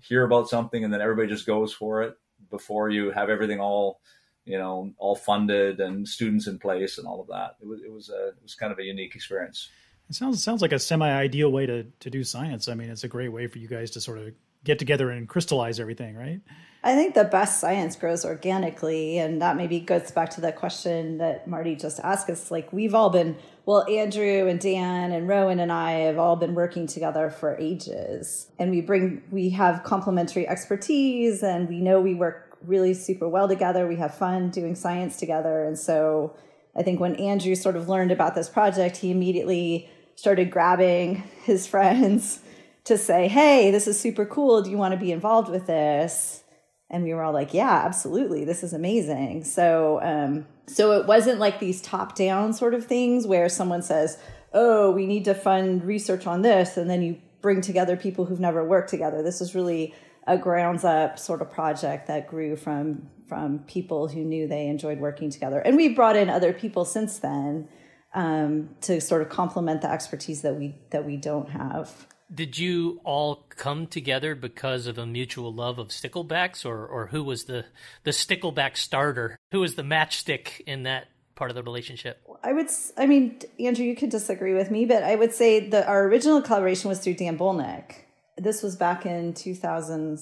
hear about something and then everybody just goes for it before you have everything all, you know, all funded and students in place and all of that. It was, it was a, it was kind of a unique experience. It sounds, sounds like a semi-ideal way to, to do science. I mean, it's a great way for you guys to sort of get together and crystallize everything, right? I think the best science grows organically. And that maybe goes back to the question that Marty just asked us. Like, we've all been, well, Andrew and Dan and Rowan and I have all been working together for ages. And we bring, we have complementary expertise, and we know we work really super well together. We have fun doing science together. And so I think when Andrew sort of learned about this project, he immediately started grabbing his friends to say, hey, this is super cool. Do you want to be involved with this? And we were all like, yeah, absolutely. This is amazing. So, um, so it wasn't like these top down sort of things where someone says, oh, we need to fund research on this. And then you bring together people who've never worked together. This is really a grounds up sort of project that grew from, from people who knew they enjoyed working together. And we brought in other people since then, um, to sort of complement the expertise that we, that we don't have. Did you all come together because of a mutual love of sticklebacks, or, or who was the, the stickleback starter? Who was the matchstick in that part of the relationship? I would, I mean, Andrew, you could disagree with me, but I would say that our original collaboration was through Dan Bolnick. This was back in two thousand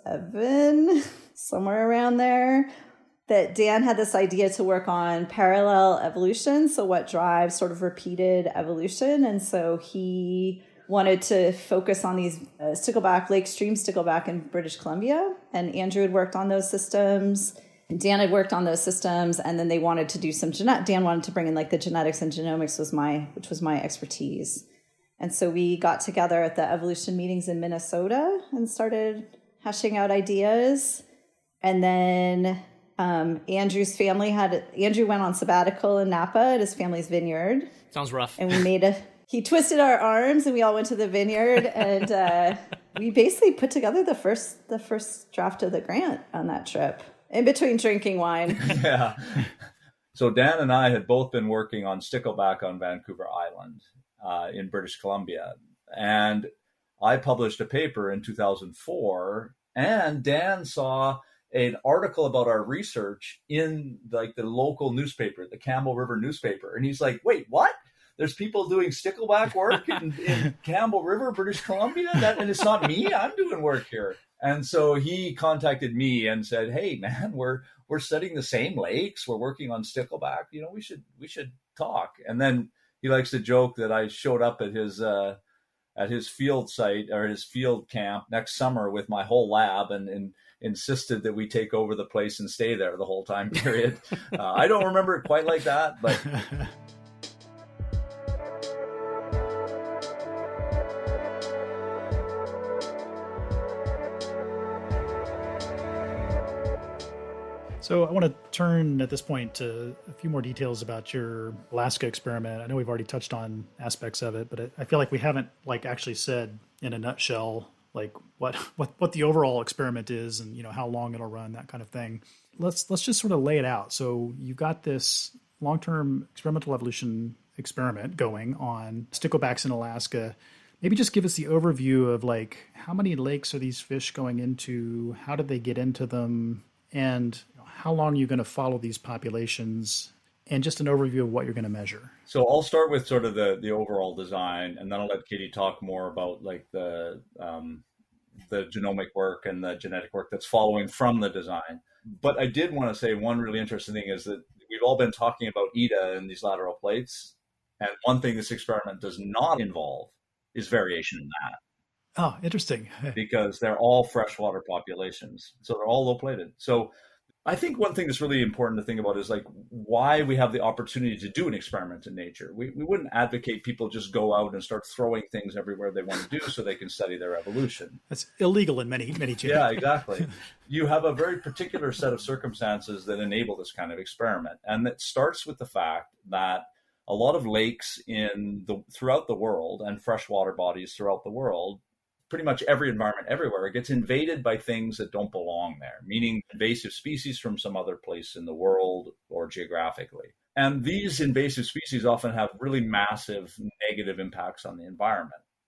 seven, somewhere around there, that Dan had this idea to work on parallel evolution. So what drives sort of repeated evolution. And so he wanted to focus on these uh, stickleback, lake stream stickleback in British Columbia. And Andrew had worked on those systems. And Dan had worked on those systems. And then they wanted to do some genet. Dan wanted to bring in like the genetics and genomics, was my, which was my expertise. And so we got together at the evolution meetings in Minnesota and started hashing out ideas. And then um, Andrew's family had, Andrew went on sabbatical in Napa at his family's vineyard. Sounds rough. And we made a, he twisted our arms and we all went to the vineyard, and uh, we basically put together the first the first draft of the grant on that trip in between drinking wine. Yeah. So Dan and I had both been working on stickleback on Vancouver Island uh, in British Columbia. And I published a paper in two thousand four, and Dan saw an article about our research in like the local newspaper, the Campbell River newspaper. And he's like, wait, what? There's people doing stickleback work in, in Campbell River, British Columbia, that, and it's not me. I'm doing work here. And so he contacted me and said, "Hey, man, we're we're studying the same lakes. We're working on stickleback. You know, we should we should talk." And then he likes to joke that I showed up at his uh, at his field site or his field camp next summer with my whole lab and and insisted that we take over the place and stay there the whole time period. uh, I don't remember it quite like that, but. So I want to turn at this point to a few more details about your Alaska experiment. I know we've already touched on aspects of it, but I feel like we haven't like actually said in a nutshell like what what what the overall experiment is and you know how long it'll run, that kind of thing. Let's let's just sort of lay it out. So you've got this long-term experimental evolution experiment going on sticklebacks in Alaska. Maybe just give us the overview of like how many lakes are these fish going into? How did they get into them? And how long are you going to follow these populations, and just an overview of what you're going to measure? So I'll start with sort of the, the overall design, and then I'll let Katie talk more about like the um, the genomic work and the genetic work that's following from the design. But I did want to say one really interesting thing is that we've all been talking about E D A and these lateral plates. And one thing this experiment does not involve is variation in that. Oh, interesting. Because they're all freshwater populations. So they're all low plated. So I think one thing that's really important to think about is like why we have the opportunity to do an experiment in nature. We we wouldn't advocate people just go out and start throwing things everywhere they want to do so they can study their evolution. That's illegal in many, many cases. Yeah, exactly. You have a very particular set of circumstances that enable this kind of experiment. And that starts with the fact that a lot of lakes in the throughout the world and freshwater bodies throughout the world, pretty much every environment everywhere, it gets invaded by things that don't belong there, meaning invasive species from some other place in the world or geographically. And these invasive species often have really massive negative impacts on the environment.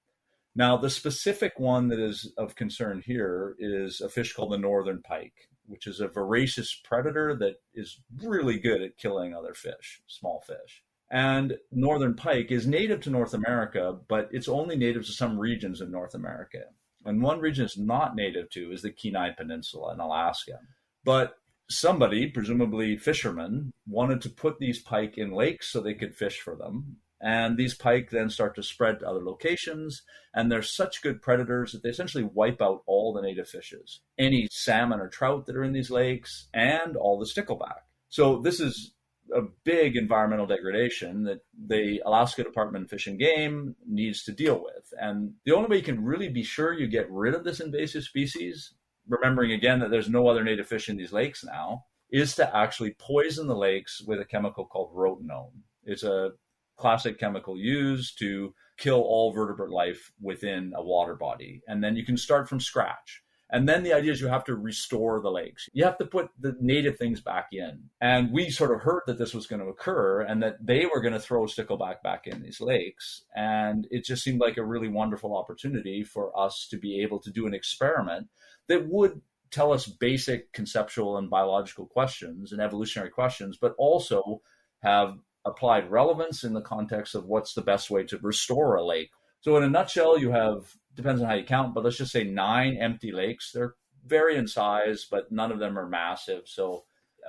Now, the specific one that is of concern here is a fish called the northern pike, which is a voracious predator that is really good at killing other fish, small fish. And northern pike is native to North America, but it's only native to some regions in North America. And one region it's not native to is the Kenai Peninsula in Alaska. But somebody, presumably fishermen, wanted to put these pike in lakes so they could fish for them. And these pike then start to spread to other locations. And they're such good predators that they essentially wipe out all the native fishes, any salmon or trout that are in these lakes, and all the stickleback. So this is a big environmental degradation that the Alaska Department of Fish and Game needs to deal with. And the only way you can really be sure you get rid of this invasive species, remembering again that there's no other native fish in these lakes now, is to actually poison the lakes with a chemical called rotenone. It's a classic chemical used to kill all vertebrate life within a water body. And then you can start from scratch. And then the idea is you have to restore the lakes. You have to put the native things back in. And we sort of heard that this was going to occur and that they were going to throw stickleback back in these lakes. And it just seemed like a really wonderful opportunity for us to be able to do an experiment that would tell us basic conceptual and biological questions and evolutionary questions, but also have applied relevance in the context of what's the best way to restore a lake. So in a nutshell, you have, depends on how you count, but let's just say nine empty lakes. They're vary in size, but none of them are massive. So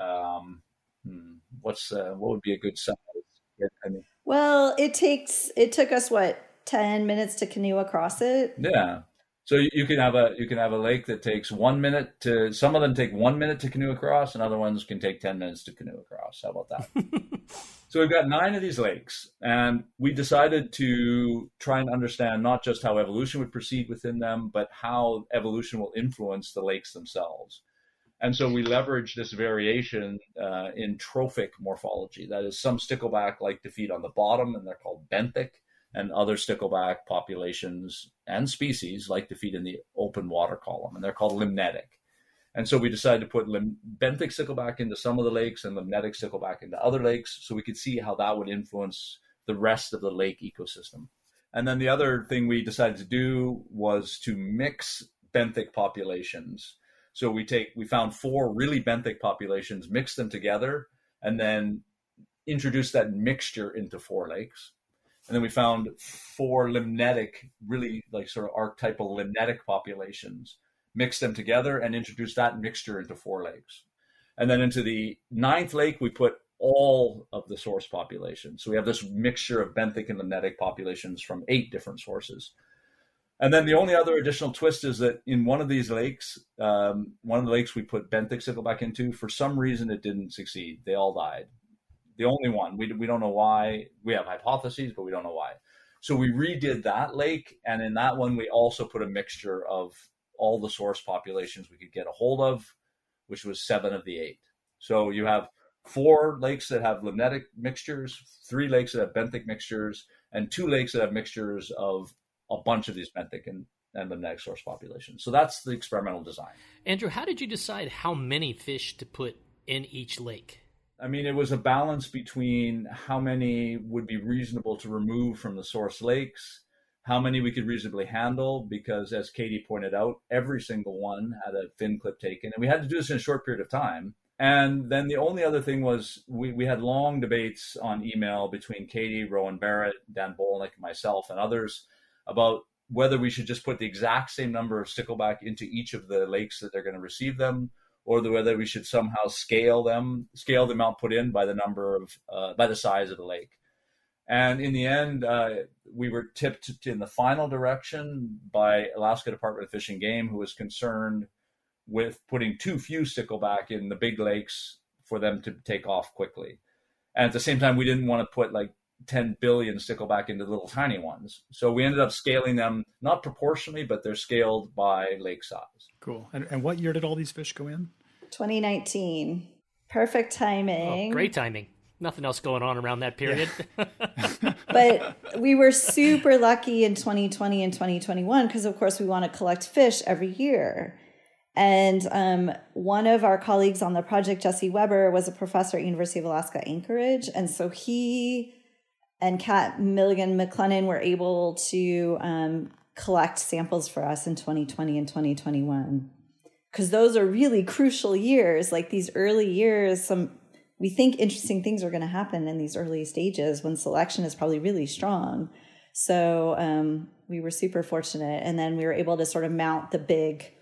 um, what's uh, what would be a good size? I mean, well, it takes, it took us what, ten minutes to canoe across it? Yeah. So you can have a you can have a lake that takes one minute to, some of them take one minute to canoe across, and other ones can take ten minutes to canoe across. How about that? So we've got nine of these lakes, and we decided to try and understand not just how evolution would proceed within them, but how evolution will influence the lakes themselves. And so we leveraged this variation uh, in trophic morphology. That is, some stickleback like to feed on the bottom, and they're called benthic. And other stickleback populations and species like to feed in the open water column, and they're called limnetic. And so we decided to put lim- benthic stickleback into some of the lakes and limnetic stickleback into other lakes so we could see how that would influence the rest of the lake ecosystem. And then the other thing we decided to do was to mix benthic populations. So we take we found four really benthic populations, mixed them together, and then introduced that mixture into four lakes. And then we found four limnetic, really like sort of archetypal limnetic populations, mixed them together and introduced that mixture into four lakes. And then into the ninth lake, we put all of the source populations. So we have this mixture of benthic and limnetic populations from eight different sources. And then the only other additional twist is that in one of these lakes, um, one of the lakes we put benthic stickleback into, for some reason it didn't succeed. They all died. The only one. We we don't know why. We have hypotheses, but we don't know why. So we redid that lake, and in that one, we also put a mixture of all the source populations we could get a hold of, which was seven of the eight. So you have four lakes that have limnetic mixtures, three lakes that have benthic mixtures, and two lakes that have mixtures of a bunch of these benthic and, and limnetic source populations. So that's the experimental design. Andrew, how did you decide how many fish to put in each lake? I mean, it was a balance between how many would be reasonable to remove from the source lakes, how many we could reasonably handle, because as Katie pointed out, every single one had a fin clip taken, and we had to do this in a short period of time. And then the only other thing was we, we had long debates on email between Katie, Rowan Barrett, Dan Bolnick, myself, and others about whether we should just put the exact same number of stickleback into each of the lakes that they're going to receive them, or the, whether we should somehow scale them, scale the amount put in by the number of, uh, by the size of the lake. And in the end, uh, we were tipped in the final direction by Alaska Department of Fish and Game, who was concerned with putting too few stickleback in the big lakes for them to take off quickly. And at the same time, we didn't want to put like ten billion stickleback into little tiny ones. So we ended up scaling them, not proportionally, but they're scaled by lake size. Cool. And, and what year did all these fish go in? twenty nineteen. Perfect timing. Oh, great timing. Nothing else going on around that period. Yeah. But we were super lucky in twenty twenty and twenty twenty-one because, of course, we want to collect fish every year. And um, one of our colleagues on the project, Jesse Weber, was a professor at University of Alaska Anchorage. And so he and Kat Milligan McLennan were able to um, collect samples for us in twenty twenty and twenty twenty-one. Because those are really crucial years. Like these early years, some we think interesting things are going to happen in these early stages when selection is probably really strong. So um, we were super fortunate. And then we were able to sort of mount the big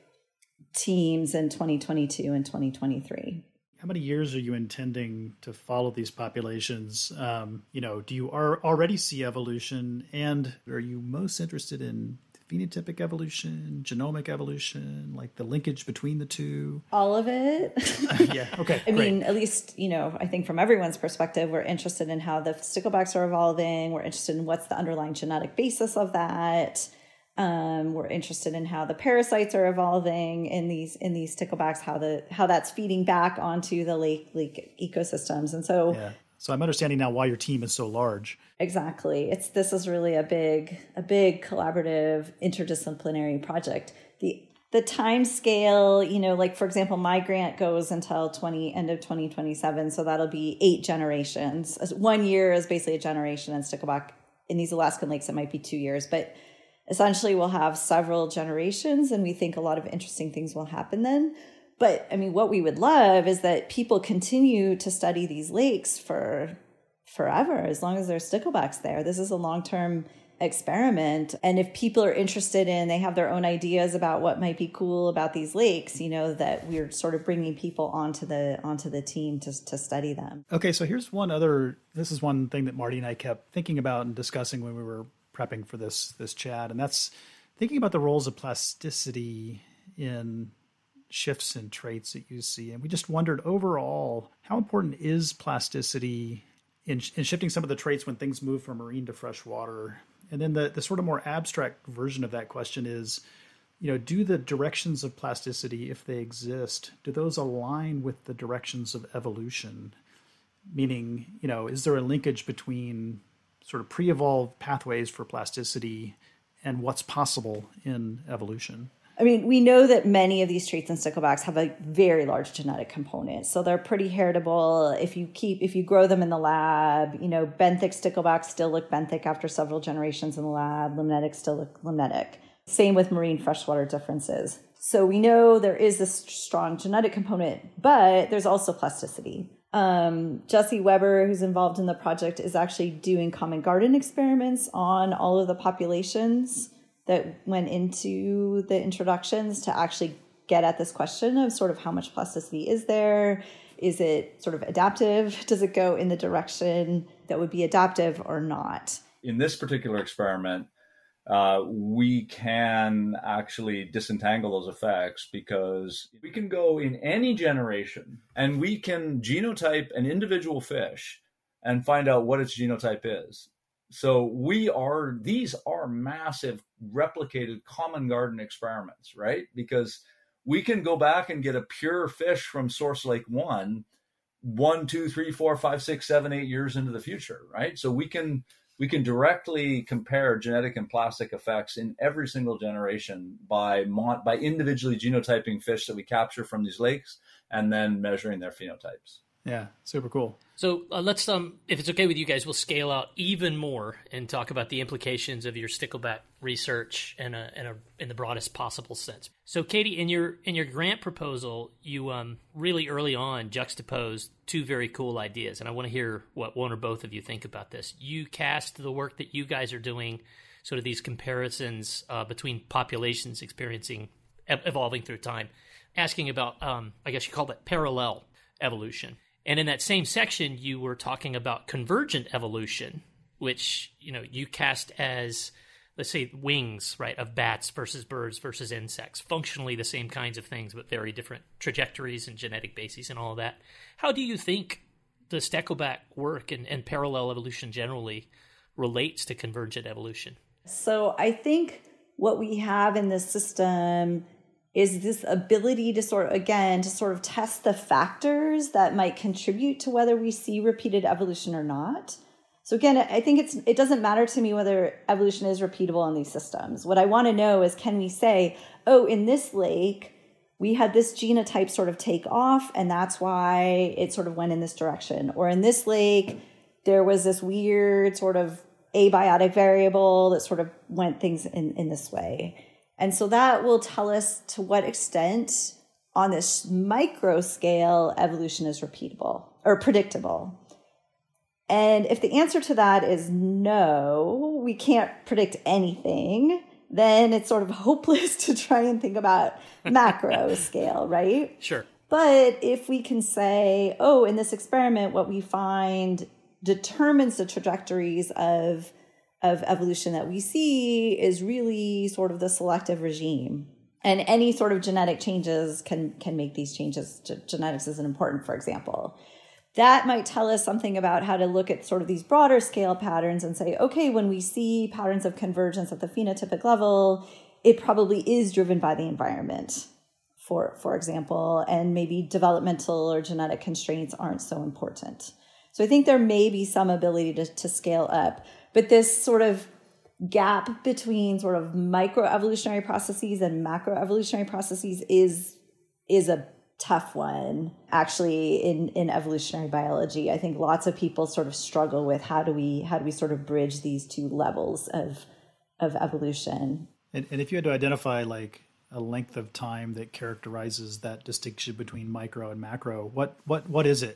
teams in twenty twenty-two and twenty twenty-three. How many years are you intending to follow these populations? Um, you know, do you are already see evolution, and are you most interested in phenotypic evolution, genomic evolution, like the linkage between the two? All of it. Yeah. Okay. I great. mean, at least, you know, I think from everyone's perspective, we're interested in how the sticklebacks are evolving. We're interested in what's the underlying genetic basis of that. Um, we're interested in how the parasites are evolving in these in these sticklebacks, how the how that's feeding back onto the lake lake ecosystems. And so yeah. So I'm understanding now why your team is so large. Exactly. It's this is really a big a big collaborative interdisciplinary project. The the time scale, you know, like for example, my grant goes until twenty end of twenty twenty-seven, so that'll be eight generations. One year is basically a generation in stickleback. In these Alaskan lakes, it might be two years, but essentially we'll have several generations, and we think a lot of interesting things will happen then. But I mean, what we would love is that people continue to study these lakes for forever, as long as there's sticklebacks there. This is a long-term experiment. And if people are interested in, they have their own ideas about what might be cool about these lakes, you know, that we're sort of bringing people onto the onto the team to, to study them. Okay, so here's one other, this is one thing that Marty and I kept thinking about and discussing when we were prepping for this this chat, and that's thinking about the roles of plasticity in shifts in traits that you see. And we just wondered overall, how important is plasticity in, in shifting some of the traits when things move from marine to freshwater? And then the, the sort of more abstract version of that question is, you know, do the directions of plasticity, if they exist, do those align with the directions of evolution? Meaning, you know, is there a linkage between sort of pre-evolved pathways for plasticity and what's possible in evolution? I mean, we know that many of these traits in sticklebacks have a very large genetic component. So they're pretty heritable. If you keep, if you grow them in the lab, you know, benthic sticklebacks still look benthic after several generations in the lab. Limnetic still look limnetic. Same with marine freshwater differences. So we know there is this strong genetic component, but there's also plasticity. Um, Jesse Weber, who's involved in the project, is actually doing common garden experiments on all of the populations that went into the introductions to actually get at this question of sort of how much plasticity is there? Is it sort of adaptive? Does it go in the direction that would be adaptive or not? In this particular experiment, uh, we can actually disentangle those effects because we can go in any generation and we can genotype an individual fish and find out what its genotype is. So we are, these are massive replicated common garden experiments, right? Because we can go back and get a pure fish from source lake one, one, two, three, four, five, six, seven, eight years into the future, right? So we can we can directly compare genetic and plastic effects in every single generation by mon- by individually genotyping fish that we capture from these lakes and then measuring their phenotypes. Yeah, super cool. So uh, let's, um, if it's okay with you guys, we'll scale out even more and talk about the implications of your stickleback research in a, in a in the broadest possible sense. So, Katie, in your in your grant proposal, you um, really early on juxtaposed two very cool ideas, and I want to hear what one or both of you think about this. You cast the work that you guys are doing, sort of these comparisons uh, between populations experiencing ev- evolving through time, asking about, um, I guess you call it parallel evolution. And in that same section, you were talking about convergent evolution, which, you know, you cast as, let's say, wings, right, of bats versus birds versus insects, functionally the same kinds of things, but very different trajectories and genetic bases and all of that. How do you think the stickleback work and, and parallel evolution generally relates to convergent evolution? So I think what we have in this system is this ability to sort of, again, to sort of test the factors that might contribute to whether we see repeated evolution or not. So again, I think it's it doesn't matter to me whether evolution is repeatable in these systems. What I want to know is, can we say, oh, in this lake, we had this genotype sort of take off, and that's why it sort of went in this direction. Or in this lake, there was this weird sort of abiotic variable that sort of went things in, in this way. And so that will tell us to what extent on this micro scale evolution is repeatable or predictable. And if the answer to that is no, we can't predict anything, then it's sort of hopeless to try and think about macro scale, right? Sure. But if we can say, oh, in this experiment, what we find determines the trajectories of, of evolution that we see is really sort of the selective regime. And any sort of genetic changes can, can make these changes. G- genetics isn't important, for example. That might tell us something about how to look at sort of these broader scale patterns and say, okay, when we see patterns of convergence at the phenotypic level, it probably is driven by the environment, for, for example, and maybe developmental or genetic constraints aren't so important. So I think there may be some ability to, to scale up, but this sort of gap between sort of microevolutionary processes and macroevolutionary processes is, is a tough one, actually, in, in evolutionary biology. I think lots of people sort of struggle with how do we how do we sort of bridge these two levels of of evolution. And, and if you had to identify like a length of time that characterizes that distinction between micro and macro, what what what is it?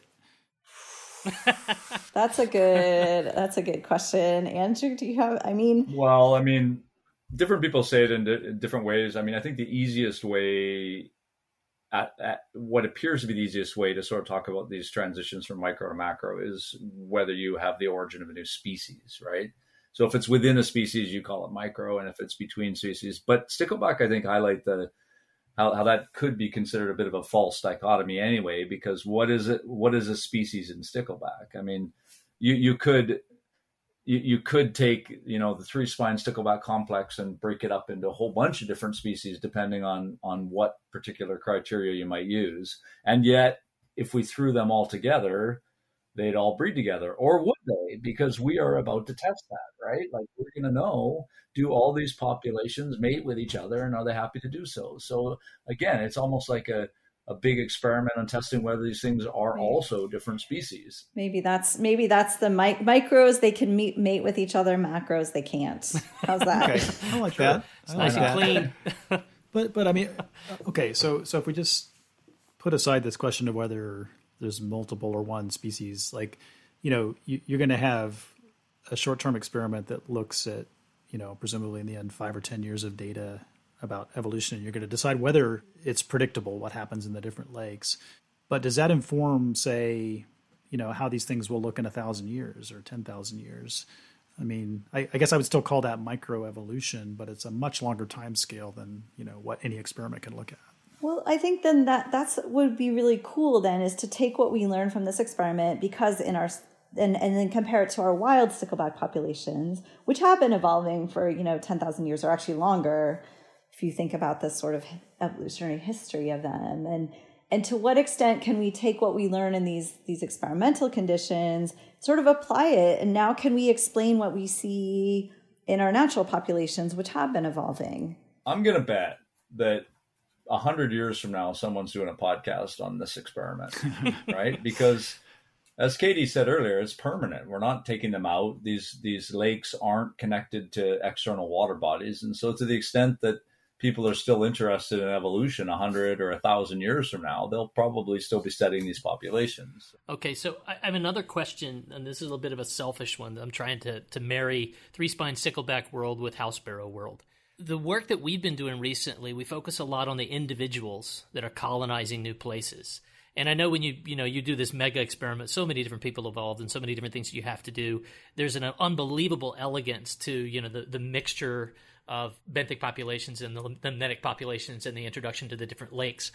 That's a good that's a good question. Andrew, do you have, I mean... Well, I mean, different people say it in, di- in different ways. I mean, I think the easiest way At, at what appears to be the easiest way to sort of talk about these transitions from micro to macro is whether you have the origin of a new species, right? So if it's within a species, you call it micro, and if it's between species. But Stickleback, I think, highlight the how, how that could be considered a bit of a false dichotomy anyway, because what is it? What is a species in Stickleback? I mean, you you could you, you could take, you know, the three spine stickleback complex and break it up into a whole bunch of different species, depending on, on what particular criteria you might use. And yet, if we threw them all together, they'd all breed together. Or would they? Because we are about to test that, right? Like, we're going to know, do all these populations mate with each other, and are they happy to do so? So again, it's almost like a, a big experiment on testing whether these things are also different species. Maybe that's maybe that's the mi- micros, they can meet, mate with each other. Macros, they can't. How's that? Okay, I like sure. that. It's I nice like and that. clean. But but I mean, okay. So so if we just put aside this question of whether there's multiple or one species, like, you know, you, you're going to have a short-term experiment that looks at, you know, presumably in the end, five or ten years of data about evolution, and you're going to decide whether it's predictable what happens in the different lakes. But does that inform, say, you know, how these things will look in a thousand years or ten thousand years? I mean, I, I guess I would still call that microevolution, but it's a much longer time scale than, you know, what any experiment can look at. Well, I think then that that's would be really cool then, is to take what we learned from this experiment, because in our and, and then compare it to our wild stickleback populations, which have been evolving for, you know, ten thousand years or actually longer, if you think about this sort of evolutionary history of them. And and to what extent can we take what we learn in these these experimental conditions, sort of apply it, and now can we explain what we see in our natural populations, which have been evolving? I'm going to bet that a hundred years from now, someone's doing a podcast on this experiment, right? Because as Katie said earlier, it's permanent. We're not taking them out. These these lakes aren't connected to external water bodies. And so to the extent that people are still interested in evolution a hundred or a thousand years from now, they'll probably still be studying these populations. Okay, so I have another question, and this is a bit of a selfish one. I'm trying to, to marry three-spine stickleback world with house sparrow world. The work that we've been doing recently, we focus a lot on the individuals that are colonizing new places. And I know when you you know you do this mega experiment, so many different people involved and so many different things you have to do. There's an unbelievable elegance to, you know, the, the mixture of benthic populations and the limnetic populations and the introduction to the different lakes.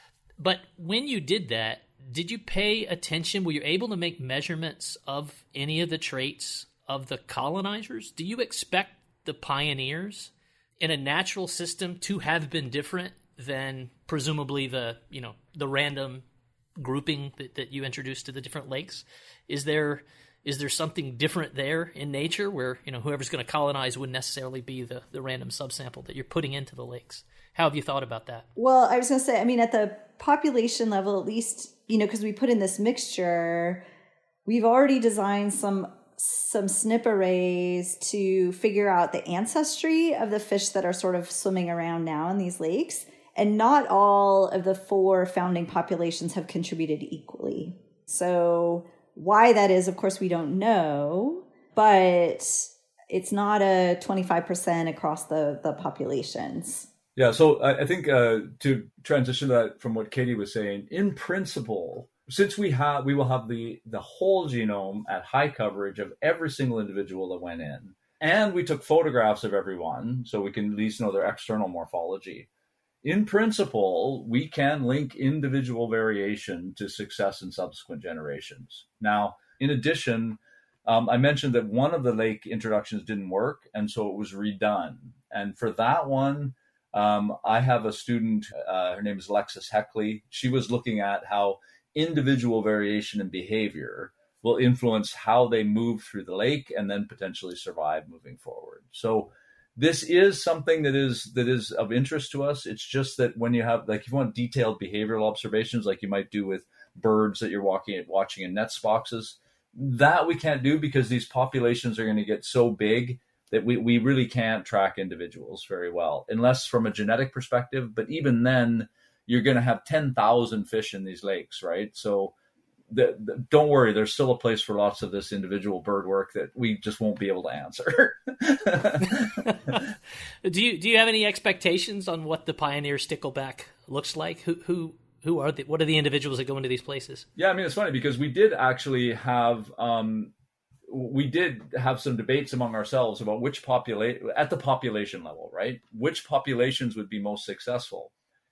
But when you did that, did you pay attention? Were you able to make measurements of any of the traits of the colonizers? Do you expect the pioneers in a natural system to have been different than presumably the, you know, the random grouping that, that you introduced to the different lakes? Is there is there something different there in nature where, you know, whoever's going to colonize wouldn't necessarily be the, the random subsample that you're putting into the lakes? How have you thought about that? Well, I was going to say, I mean, at the population level, at least, you know, because we put in this mixture, we've already designed some some SNP arrays to figure out the ancestry of the fish that are sort of swimming around now in these lakes. And not all of the four founding populations have contributed equally. So why that is, of course, we don't know, but it's not a twenty-five percent across the, the populations. Yeah, so I, I think uh, to transition to that from what Katie was saying, in principle, since we have, we will have the, the whole genome at high coverage of every single individual that went in, and we took photographs of everyone, so we can at least know their external morphology. In principle, we can link individual variation to success in subsequent generations. Now, in addition, um, I mentioned that one of the lake introductions didn't work, and so it was redone. And for that one, um, I have a student, uh, her name is Alexis Heckley. She was looking at how individual variation in behavior will influence how they move through the lake and then potentially survive moving forward. So this is something that is that is of interest to us. It's just that when you have, like, if you want detailed behavioral observations, like you might do with birds that you're walking watching in nest boxes, that we can't do because these populations are going to get so big that we, we really can't track individuals very well, unless from a genetic perspective. But even then, you're going to have ten thousand fish in these lakes, right? So The, the, don't worry, there's still a place for lots of this individual bird work that we just won't be able to answer. do you do you have any expectations on what the pioneer stickleback looks like? Who who who are the, what are the individuals that go into these places? Yeah, I mean, it's funny because we did actually have um, we did have some debates among ourselves about which populate at the population level, right? Which populations would be most successful?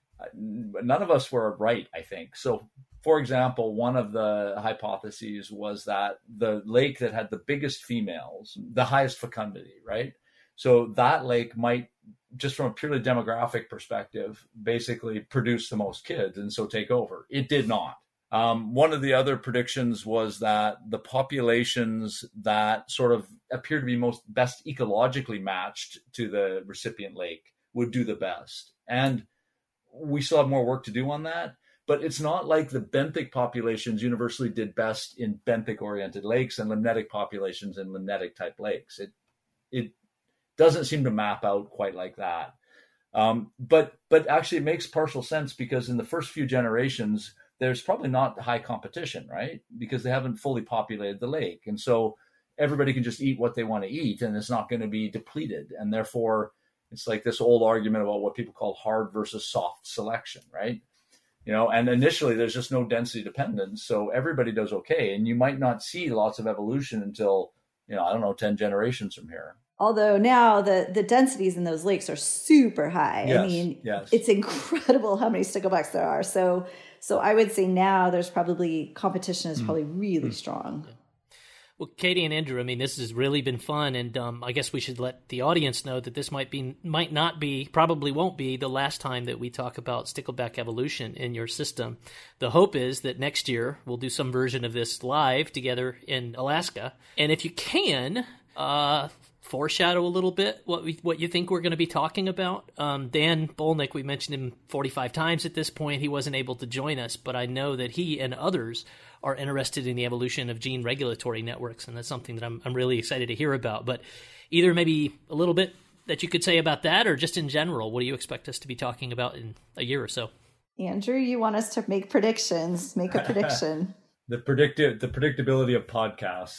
None of us were right, I think. So, for example, one of the hypotheses was that the lake that had the biggest females, the highest fecundity, right? So that lake might, just from a purely demographic perspective, basically produce the most kids and so take over. It did not. Um, one of the other predictions was that the populations that sort of appear to be most best ecologically matched to the recipient lake would do the best. And we still have more work to do on that, but it's not like the benthic populations universally did best in benthic-oriented lakes and limnetic populations in limnetic-type lakes. It it doesn't seem to map out quite like that. Um, but but actually, it makes partial sense because in the first few generations, there's probably not high competition, right? Because they haven't fully populated the lake, and so everybody can just eat what they want to eat, and it's not going to be depleted, and therefore. It's like this old argument about what people call hard versus soft selection, right? You know, and initially there's just no density dependence. So everybody does okay. And you might not see lots of evolution until, you know, I don't know, ten generations from here. Although now the, the densities in those lakes are super high. Yes, I mean, yes. It's incredible how many sticklebacks there are. So, so I would say now there's probably competition is probably really mm. strong. Well, Katie and Andrew, I mean, this has really been fun, and um, I guess we should let the audience know that this might be, might not be, probably won't be the last time that we talk about stickleback evolution in your system. The hope is that next year we'll do some version of this live together in Alaska, and if you can, uh, foreshadow a little bit what we, what you think we're going to be talking about. Um, Dan Bolnick, we mentioned him forty-five times at this point. He wasn't able to join us, but I know that he and others are interested in the evolution of gene regulatory networks, and that's something that I'm I'm really excited to hear about. But either maybe a little bit that you could say about that, or just in general, what do you expect us to be talking about in a year or so? Andrew, you want us to make predictions? Make a prediction. The predictive, the predictability of podcasts.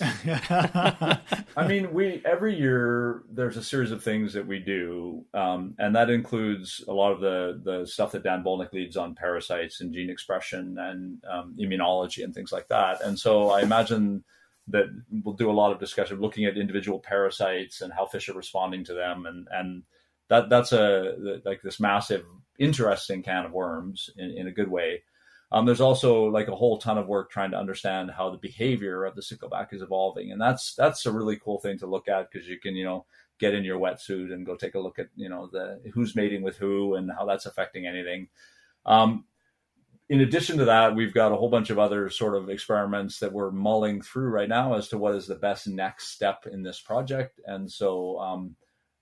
I mean, we every year there's a series of things that we do, um, and that includes a lot of the the stuff that Dan Bolnick leads on parasites and gene expression and um, immunology and things like that. And so I imagine that we'll do a lot of discussion looking at individual parasites and how fish are responding to them, and and that that's a like this massive, interesting can of worms in, in a good way. Um, there's also like a whole ton of work trying to understand how the behavior of the stickleback is evolving. And that's, that's a really cool thing to look at because you can, you know, get in your wetsuit and go take a look at, you know, the who's mating with who and how that's affecting anything. Um, in addition to that, we've got a whole bunch of other sort of experiments that we're mulling through right now as to what is the best next step in this project. And so, um,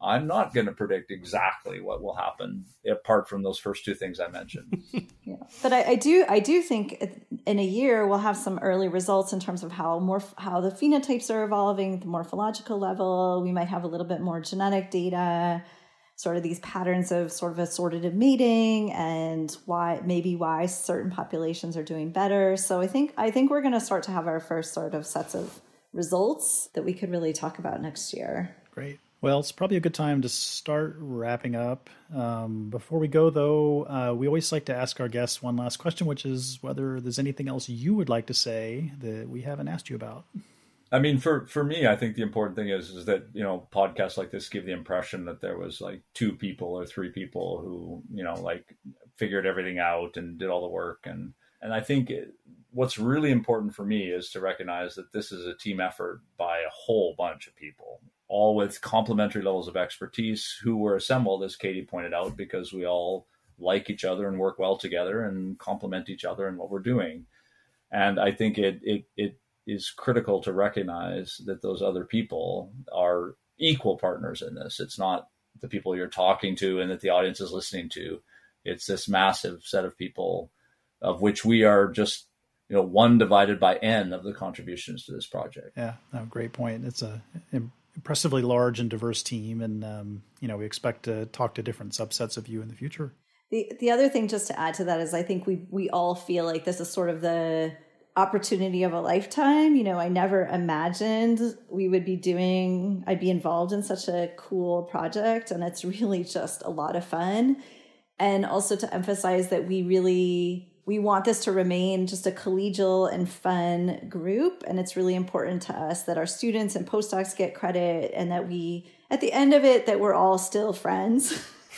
I'm not going to predict exactly what will happen apart from those first two things I mentioned. Yeah. But I, I do I do think in a year we'll have some early results in terms of how more how the phenotypes are evolving, the morphological level. We might have a little bit more genetic data, sort of these patterns of sort of assortative mating and why maybe why certain populations are doing better. So I think I think we're going to start to have our first sort of sets of results that we could really talk about next year. Great. Well, it's probably a good time to start wrapping up. Um, before we go, though, uh, we always like to ask our guests one last question, which is whether there's anything else you would like to say that we haven't asked you about. I mean, for, for me, I think the important thing is, is that, you know, podcasts like this give the impression that there was like two people or three people who, you know, like figured everything out and did all the work. And, and I think it, what's really important for me is to recognize that this is a team effort by a whole bunch of people, all with complementary levels of expertise who were assembled, as Katie pointed out, because we all like each other and work well together and complement each other in what we're doing. And I think it it it is critical to recognize that those other people are equal partners in this. It's not the people you're talking to and that the audience is listening to. It's this massive set of people of which we are just, you know, one divided by N of the contributions to this project. Yeah, no, great point. It's a impressively large and diverse team. And, um, you know, we expect to talk to different subsets of you in the future. The the other thing just to add to that is I think we we all feel like this is sort of the opportunity of a lifetime. You know, I never imagined we would be doing, I'd be involved in such a cool project. And it's really just a lot of fun. And also to emphasize that we really, we want this to remain just a collegial and fun group. And it's really important to us that our students and postdocs get credit and that we, at the end of it, that we're all still friends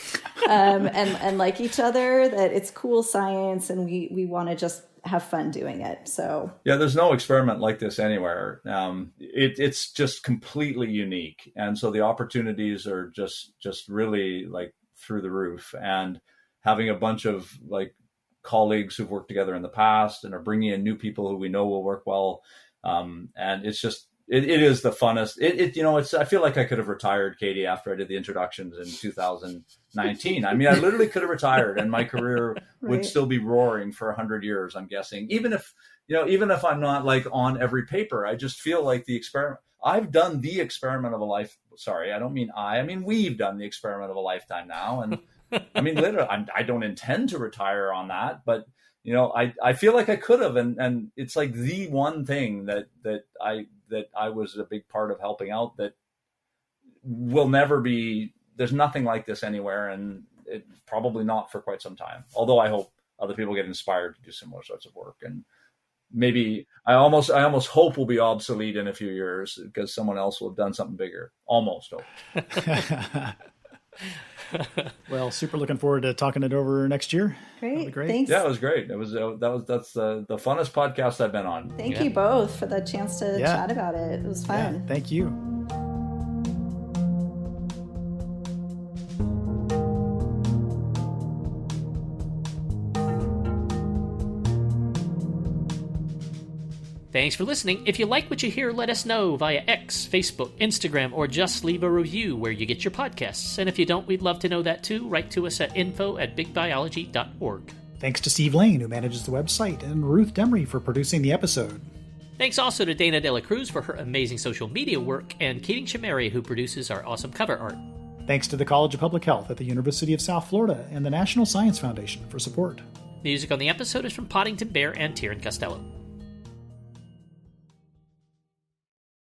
um, and, and like each other, that it's cool science and we, we want to just have fun doing it. So yeah, there's no experiment like this anywhere. Um, it, it's just completely unique. And so the opportunities are just, just really like through the roof, and having a bunch of like colleagues who've worked together in the past and are bringing in new people who we know will work well. Um, and it's just, it, it is the funnest. It, it, you know, it's, I feel like I could have retired, Katie, after I did the introductions in two thousand nineteen. I mean, I literally could have retired and my career right. would still be roaring for a hundred years, I'm guessing. Even if, you know, even if I'm not like on every paper, I just feel like the experiment, I've done the experiment of a life. Sorry, I don't mean I, I mean, we've done the experiment of a lifetime now. And I mean, literally, I'm, I don't intend to retire on that, but you know, I, I feel like I could have, and, and it's like the one thing that, that I, that I was a big part of helping out that will never be, there's nothing like this anywhere. And it's probably not for quite some time. Although I hope other people get inspired to do similar sorts of work. And maybe I almost, I almost hope we'll be obsolete in a few years because someone else will have done something bigger. Almost hope. Well, super looking forward to talking it over next year. Great. great. Thanks. Yeah, it was great. It was, uh, that was, that's uh, the funnest podcast I've been on. Thank yeah. you both for the chance to yeah. chat about it. It was fun. Yeah, thank you. Thanks for listening. If you like what you hear, let us know via X, Facebook, Instagram, or just leave a review where you get your podcasts. And if you don't, we'd love to know that too. Write to us at info at big biology dot org. Thanks to Steve Lane, who manages the website, and Ruth Demery for producing the episode. Thanks also to Dana Dela Cruz for her amazing social media work, and Keating Chameri, who produces our awesome cover art. Thanks to the College of Public Health at the University of South Florida and the National Science Foundation for support. Music on the episode is from Poddington Bear and Tieran Costello.